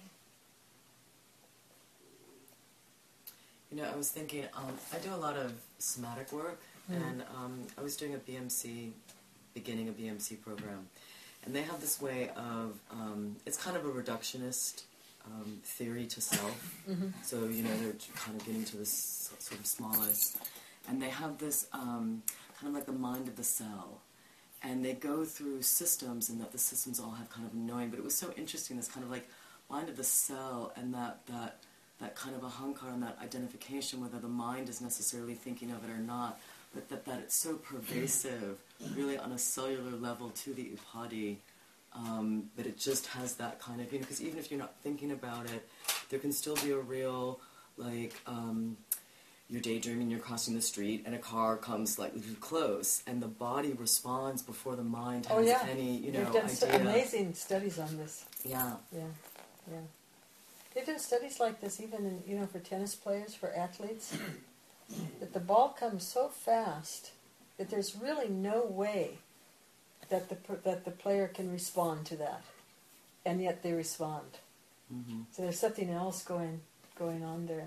I was thinking, I do a lot of somatic work, and I was doing beginning a BMC program, and they have this way of, it's kind of a reductionist theory to self. So, they're kind of getting to this sort of smallest, and they have this kind of like the mind of the cell, and they go through systems, and that the systems all have kind of knowing, but it was so interesting, this kind of like mind of the cell, and that kind of ahankara and that identification, whether the mind is necessarily thinking of it or not, but that it's so pervasive, really on a cellular level to the upadhi, but it just has that kind of, because even if you're not thinking about it, there can still be a real, like, you're daydreaming, you're crossing the street, and a car comes like close, and the body responds before the mind has any, They've done idea. Amazing studies on this. Yeah. They've done studies like this even in, for tennis players, for athletes, that the ball comes so fast that there's really no way that the player can respond to that, and yet they respond. So there's something else going on there.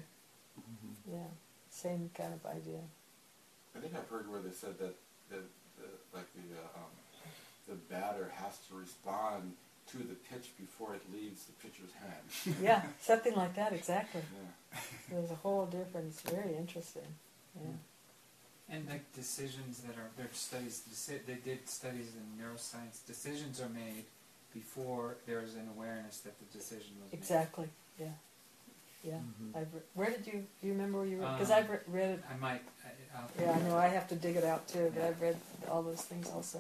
Same kind of idea. I think I've heard where they said that the batter has to respond to the pitch before it leaves the pitcher's hand. Yeah, something like that, exactly. Yeah. There's a whole difference. Very interesting. Yeah. And like decisions their studies, they did studies in neuroscience. Decisions are made before there is an awareness that the decision was made. Exactly. Yeah. Where did do you remember where you read? Because I've read it. I might. I know. I have to dig it out too, but I've read all those things also.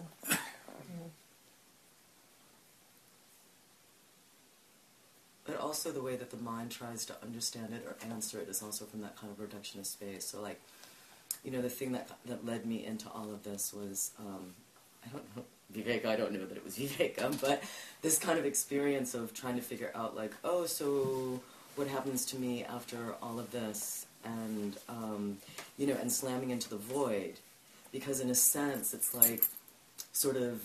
But also the way that the mind tries to understand it or answer it is also from that kind of reductionist space. So like, the thing that led me into all of this was, I don't know, Viveka, I don't know that it was Viveka, but this kind of experience of trying to figure out like, so what happens to me after all of this? And, and slamming into the void. Because in a sense, it's like, sort of,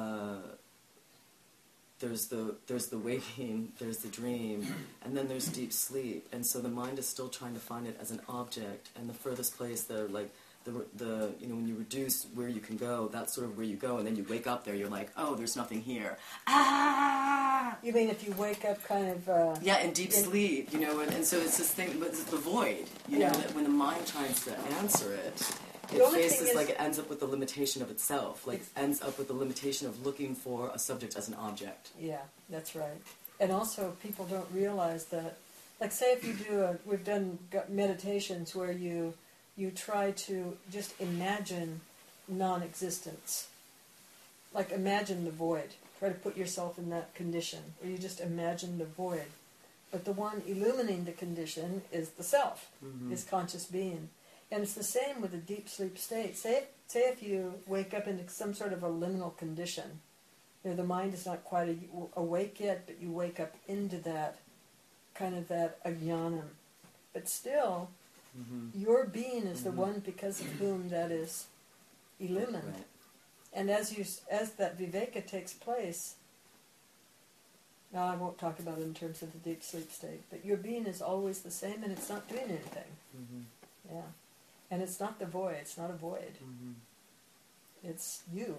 there's the waking, there's the dream, and then there's deep sleep. And so the mind is still trying to find it as an object, and the furthest place, when you reduce where you can go, that's sort of where you go, and then you wake up there, you're like, oh, there's nothing here. Ah! You mean if you wake up kind of... in deep sleep, and so it's this thing, but it's the void, that when the mind tries to answer it, it faces, like, it ends up with the limitation of itself, like, ends up with the limitation of looking for a subject as an object. Yeah, that's right. And also, people don't realize that, like, say if you we've done meditations where you try to just imagine non-existence. Like, imagine the void. Try to put yourself in that condition, where you just imagine the void. But the one illuminating the condition is the self, is conscious being. And it's the same with a deep sleep state. Say if you wake up into some sort of a liminal condition, the mind is not quite awake yet, but you wake up into that, kind of that ajnanam. But still, your being is the one because of whom that is illumined. Right. And as that viveka takes place, now I won't talk about it in terms of the deep sleep state, but your being is always the same and it's not doing anything. Yeah. And it's not the void. It's not a void. Mm-hmm. It's you.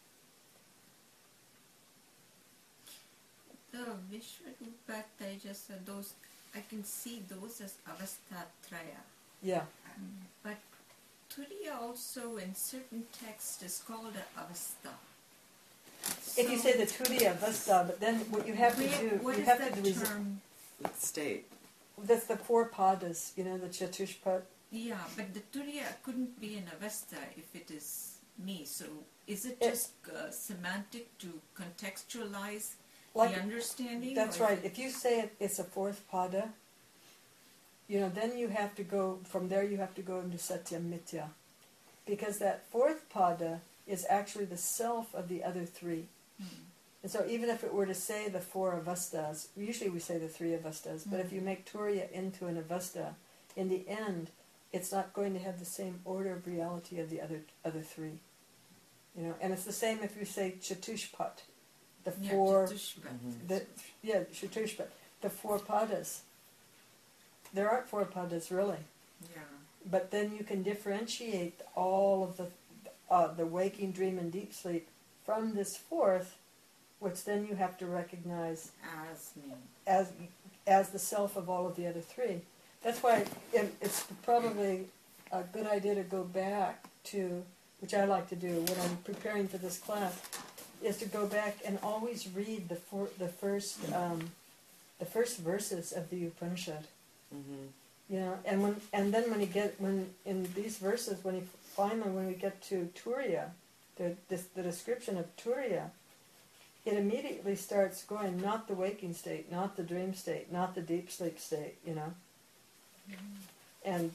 The Vishwarupa Taijasa, those, I can see those as Avastatraya. Yeah. But Turiya also in certain texts is called an Avastha. If you say the Turiya Avastha, but then what you have to do, what you is have that to do is, term? State. that's the 4 padas, the Chatushpat. Yeah, but the Turiya couldn't be an Avastha if it is me. So is it It- just semantic to contextualize Like, the understanding? that's or is right. it- If you say it's a 4th pada, then you have to go, from there you have to go into Satyam Mitya. Because that 4th pada is actually the self of the other 3. And so even if it were to say the 4 avastas, usually we say the 3 avastas, but if you make Turiya into an avasta, in the end, it's not going to have the same order of reality of the other 3. And it's the same if you say Chatushpat, the 4, Chatushpat. Chatushpat, the 4 padas. There aren't 4 padas really, Yeah. but then you can differentiate all of the waking, dream, and deep sleep from this 4th, which then you have to recognize As me. as the self of all of the other 3. That's why it's probably a good idea to go back to, which I like to do when I'm preparing for this class, is to go back and always read the first verses of the Upanishad. Mm-hmm. And then when in these verses, when we get to Turiya, the description of Turiya, it immediately starts going, not the waking state, not the dream state, not the deep sleep state, And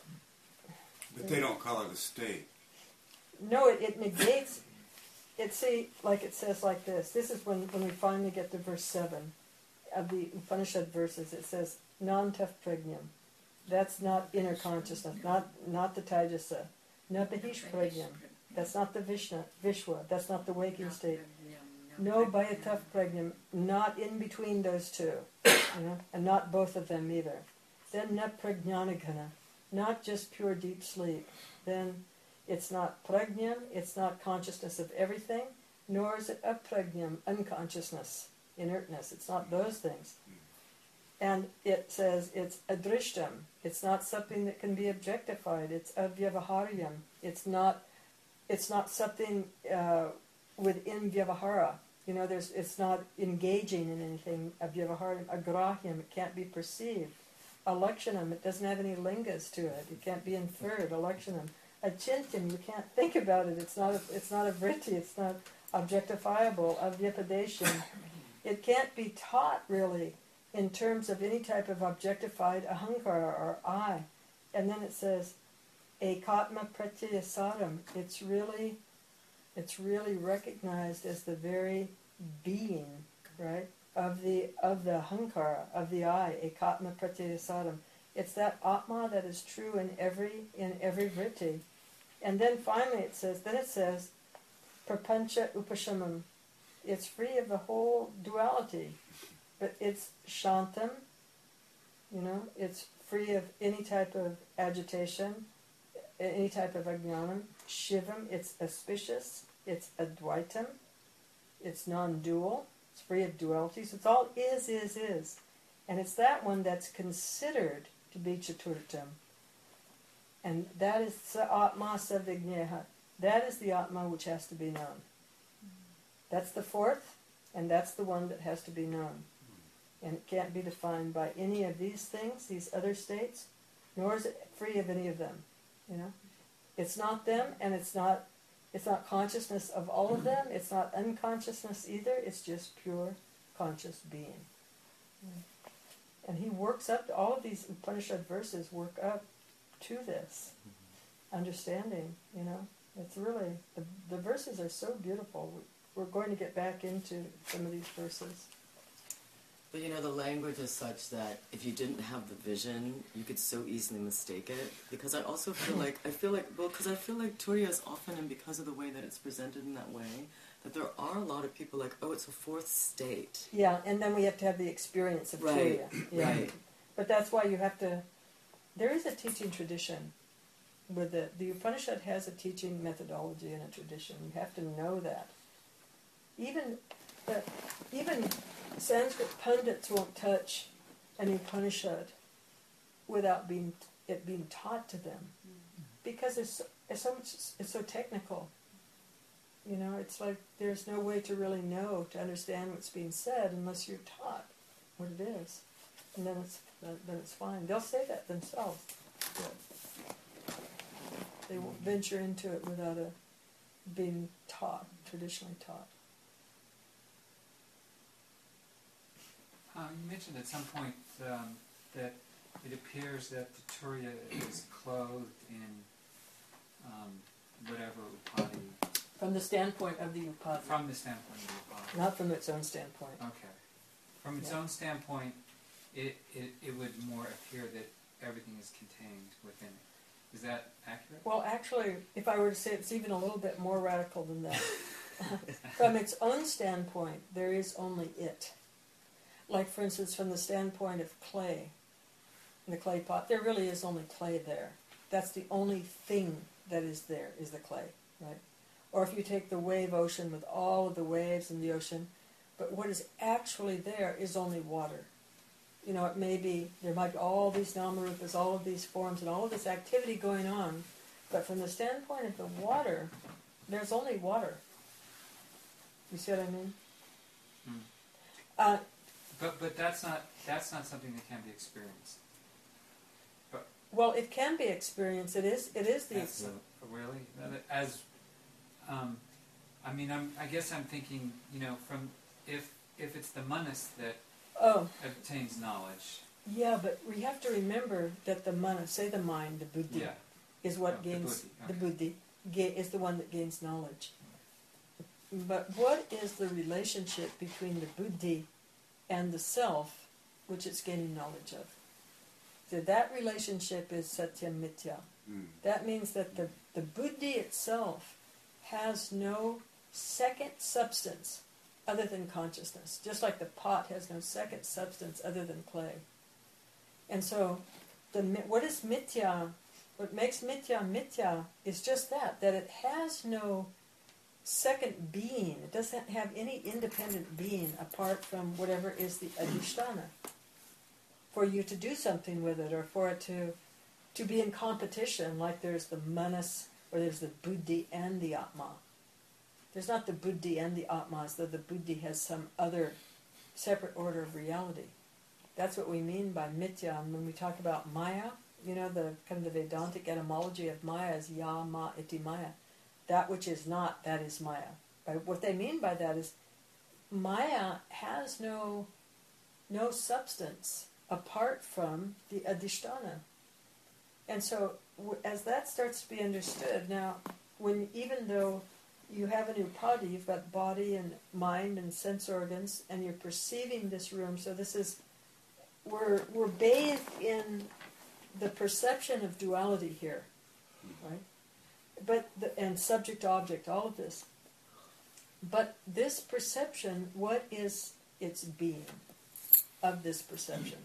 But they don't call it a state. no, it negates. Like it says like this. This is when we finally get to verse 7 of the Upanishad verses. It says, Nantaf Pragnam. That's not inner consciousness, not the Taijasa. Napahish Pragnam. That's not the Vishwa. That's not the waking state. No Bhayataf Pragnam. Not in between those two. And not both of them either. Then Na Prajnanagana. Not just pure deep sleep. Then it's not Prajnam, it's not consciousness of everything, nor is it Aprajnam, unconsciousness, inertness. It's not those things. And it says it's adrishtam. It's not something that can be objectified. It's avyavaharyam. It's not something within vyavahara. It's not engaging in anything. Avyavaharyam, agrahyam. It can't be perceived. Alakshanam. It doesn't have any lingas to it. It can't be inferred. Alakshanam. Achintam. You can't think about it. It's not a vritti. It's not objectifiable. Avyapadesham. It can't be taught really in terms of any type of objectified ahankara or I. And then it says, ekatma pratyasaram. It's really recognized as the very being, right, of the ahankara, of the I, ekatma pratyasaram. It's that atma that is true in every vritti. And then finally it says, prapancha upashamam. It's free of the whole duality. But it's shantam, it's free of any type of agitation, any type of ajnanam. Shivam, it's auspicious, it's advaitam, it's non-dual, it's free of dualities. It's all is. And it's that one that's considered to be chaturtam. And that is atma savigneha. That is the atma which has to be known. That's the 4th, and that's the one that has to be known. And it can't be defined by any of these things, these other states, nor is it free of any of them. It's not them, and it's not consciousness of all of them. It's not unconsciousness either. It's just pure conscious being. And he works up, all of these Upanishad verses work up to this understanding, It's really, the verses are so beautiful. We're going to get back into some of these verses. But the language is such that if you didn't have the vision, you could so easily mistake it. Because I also feel like Turiya is often, and because of the way that it's presented in that way, that there are a lot of people like, oh, it's a 4th state. Yeah, and then we have to have the experience of Turiya. Yeah. Right. But that's why you have to, there is a teaching tradition with it. The Upanishad has a teaching methodology and a tradition. You have to know that. Even Sanskrit pundits won't touch an Upanishad without it being taught to them, because it's so technical. You know, it's like there's no way to really know, to understand what's being said unless you're taught what it is, and then it's fine. They'll say that themselves. They won't venture into it without being taught, traditionally taught. You mentioned at some point that it appears that the Turiya is clothed in whatever Upadhi. From the standpoint of the Upadhi. From the standpoint of the Upadhi. Not from its own standpoint. Okay. From its own standpoint, it would more appear that everything is contained within it. Is that accurate? Well, actually, if I were to say it's even a little bit more radical than that. From its own standpoint, there is only it. Like, for instance, from the standpoint of clay, in the clay pot, there really is only clay there. That's the only thing that is there, is the clay, right? Or if you take the wave ocean with all of the waves in the ocean, but what is actually there is only water. You know, there might be all these namarupas, all of these forms, and all of this activity going on, but from the standpoint of the water, there's only water. You see what I mean? But that's not something that can be experienced. Well, it can be experienced. It is the really I guess I'm thinking, you know, from if it's the manas that obtains knowledge. Yeah, but we have to remember that the manas, say the mind, the buddhi, is what gains the buddhi is the one that gains knowledge. But what is the relationship between the buddhi and the self, which it's gaining knowledge of? So that relationship is satyam mithya. That means that the buddhi itself has no second substance other than consciousness, just like the pot has no second substance other than clay. And so what is mithya, what makes mithya is just that it has no second being. It doesn't have any independent being apart from whatever is the adhisthana. For you to do something with it, or for it to be in competition, like there's the manas, or there's the buddhi and the atma. There's not the buddhi and the atma, as though the buddhi has some other separate order of reality. That's what we mean by mithya. And when we talk about maya, you know, the kind of the Vedantic etymology of maya is ya ma iti maya. That which is not, that is maya. What they mean by that is maya has no substance apart from the adhisthana. And so as that starts to be understood, now, even though you have an upadhi, you've got body and mind and sense organs, and you're perceiving this room, so this is, we're bathed in the perception of duality here, right? And subject-object, all of this. But this perception, what is its being of this perception?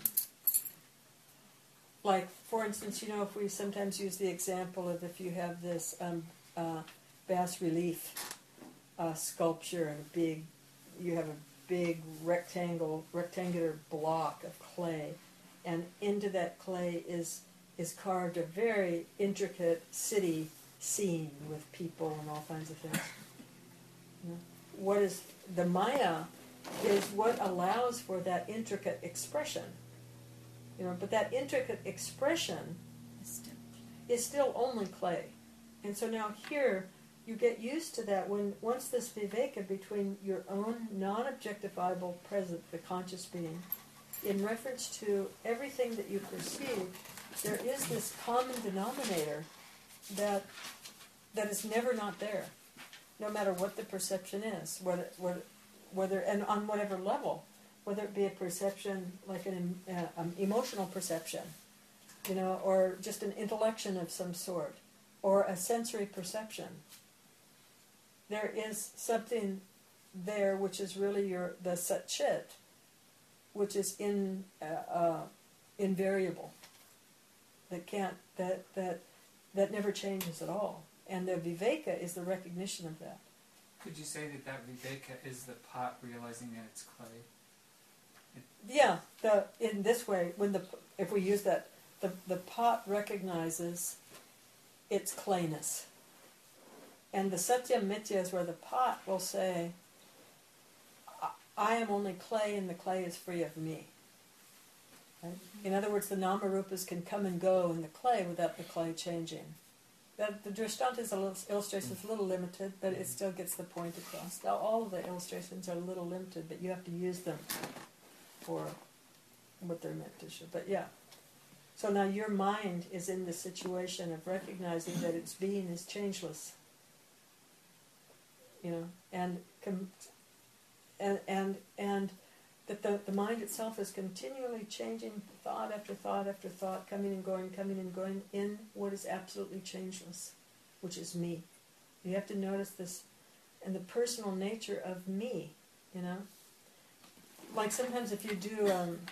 Like, for instance, you know, if we sometimes use the example of if you have this bas-relief sculpture and you have a big rectangular block of clay, and into that clay is carved a very intricate city scene with people and all kinds of things. You know, what is the Maya is what allows for that intricate expression. You know, but that intricate expression is still only clay. And so now here you get used to that once this viveka between your own non-objectifiable present, the conscious being, in reference to everything that you perceive, there is this common denominator that is never not there, no matter what the perception is, whether and on whatever level, whether it be a perception like an emotional perception, you know, or just an intellection of some sort, or a sensory perception. There is something there which is really the Sat-Chit, which is invariable. That that never changes at all. And the viveka is the recognition of that. Could you say that viveka is the pot realizing that it's clay? Yeah, in this way, if we use that, the pot recognizes its clayness. And the satyam mithya is where the pot will say, I am only clay and the clay is free of me. Right? In other words, the Namarupas can come and go in the clay without the clay changing. The Drishtanta's illustration is a little limited, but it still gets the point across. Now, all of the illustrations are a little limited, but you have to use them for what they're meant to show. But yeah. So now your mind is in the situation of recognizing that its being is changeless. You know, and that the mind itself is continually changing, thought after thought after thought, coming and going in what is absolutely changeless, which is me. You have to notice this, and the personal nature of me, you know. Like sometimes if you do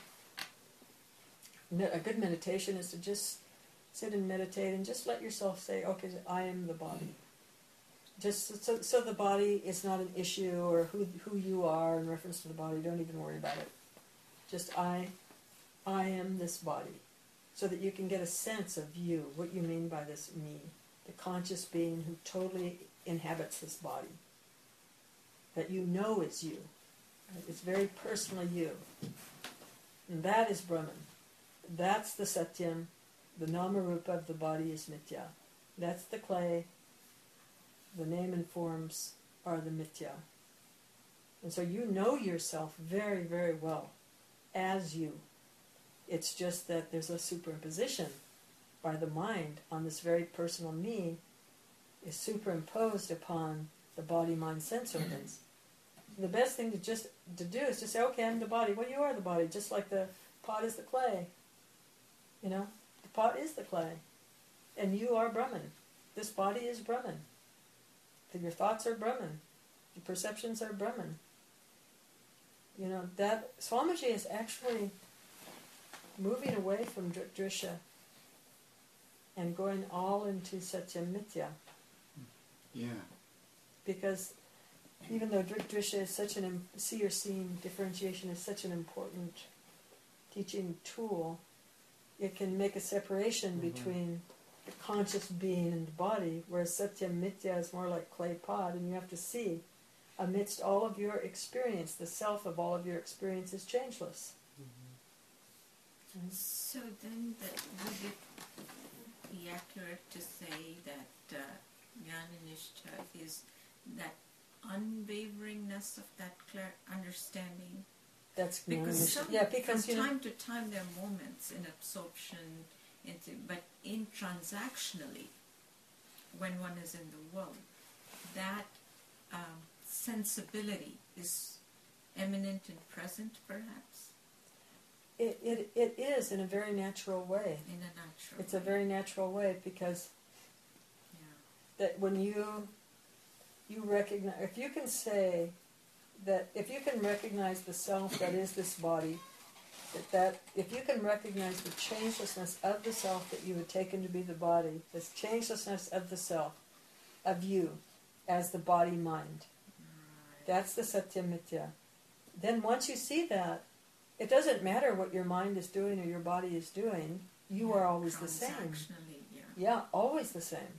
a good meditation is to just sit and meditate and just let yourself say, okay, I am the body. Just so the body is not an issue, or who you are in reference to the body. Don't even worry about it. Just I am this body, so that you can get a sense of you, what you mean by this me, the conscious being who totally inhabits this body, that you know is you. It's very personally you. And that is Brahman. That's the Satyam. The Namarupa of the body is Mithya. That's the clay. The name and forms are the Mithya. And so you know yourself very, very well as you. It's just that there's a superimposition by the mind on this very personal me is superimposed upon the body, mind, sense organs. The best thing to do is to say, okay, I'm the body. Well, you are the body, just like the pot is the clay. You know, the pot is the clay. And you are Brahman. This body is Brahman. Your thoughts are Brahman. Your perceptions are Brahman. You know, that Swamiji is actually moving away from Drisha and going all into Satyam Mithya. Yeah. Because even though Drisha is such see or seeing differentiation is such an important teaching tool, it can make a separation between the conscious being and the body, whereas Satyam Mithya is more like clay pot, and you have to see, amidst all of your experience, the self of all of your experience is changeless. So then would it be accurate to say that Jnana-Nishtha is that unwaveringness of that clear understanding? That's because because from time to time there are moments in absorption, but in transactionally, when one is in the world, that sensibility is eminent and present, perhaps? It is in a very natural way. In a natural It's a very natural way, because that when you recognize, if you can say that, if you can recognize the self that is this body, that if you can recognize the changelessness of the self that you had taken to be the body, this changelessness of the self, of you, as the body-mind, that's the Satyam Mithya. Then once you see that, it doesn't matter what your mind is doing or your body is doing, you are always the same. Transactionally, Yeah, always the same.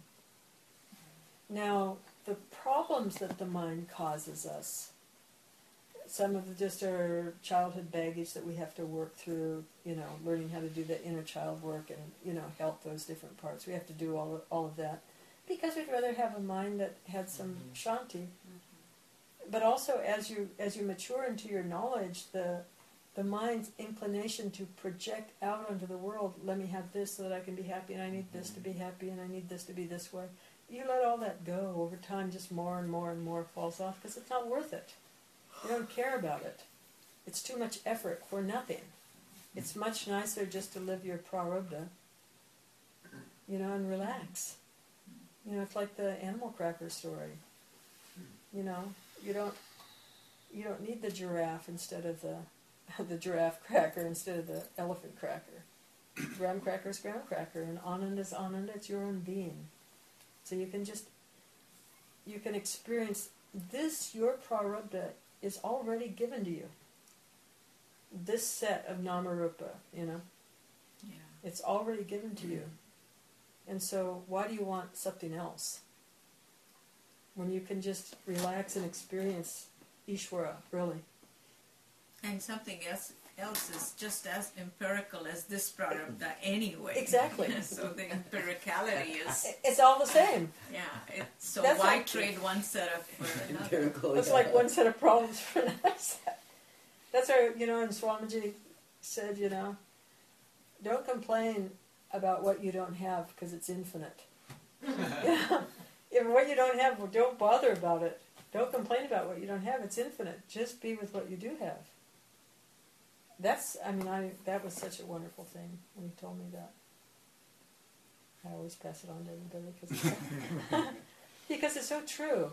Now, the problems that the mind causes us, some of them just are childhood baggage that we have to work through, you know, learning how to do the inner child work and, you know, help those different parts. We have to do all of that because we'd rather have a mind that had some shanti. But also, as you mature into your knowledge, the mind's inclination to project out onto the world, let me have this so that I can be happy, and I need this to be happy, and I need this to be this way. You let all that go. Over time, just more and more and more falls off because it's not worth it. You don't care about it. It's too much effort for nothing. It's much nicer just to live your prarabdha, you know, and relax. You know, it's like the animal cracker story. You know, you don't need the giraffe instead of the giraffe cracker instead of the elephant cracker. graham cracker is graham cracker, and Ananda is Ananda. It's your own being. So you can experience this. Your prarabdha is already given to you. This set of Namarupa, Yeah. it's already given to you. And so why do you want something else? When you can just relax and experience Ishvara, really. And something else is just as empirical as this prarabdha anyway. Exactly. So the empiricality is, It's all the same. so That's why like- trade one setup for another? Empirical. It's yeah. like one set of problems for another set. That's why, and Swamiji said, don't complain about what you don't have because it's infinite. If what you don't have, well, don't bother about it. Don't complain about what you don't have. It's infinite. Just be with what you do have. That was such a wonderful thing when he told me that. I always pass it on to everybody because it's so true.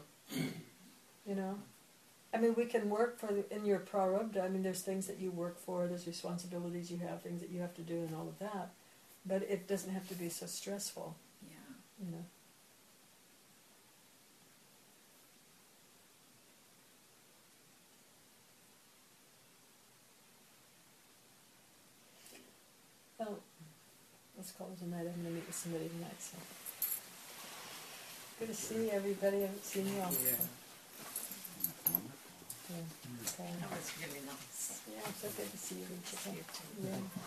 We can work in your prarabdha. There's things that you work for, there's responsibilities you have, things that you have to do, and all of that. But it doesn't have to be so stressful. Yeah. Oh, let's call it a night. I'm going to meet with somebody tonight. So good to see everybody. I haven't seen you all. Yeah. Yeah. Okay. That was really nice. Yeah, it's so good to see you. Rachel. You too. Yeah.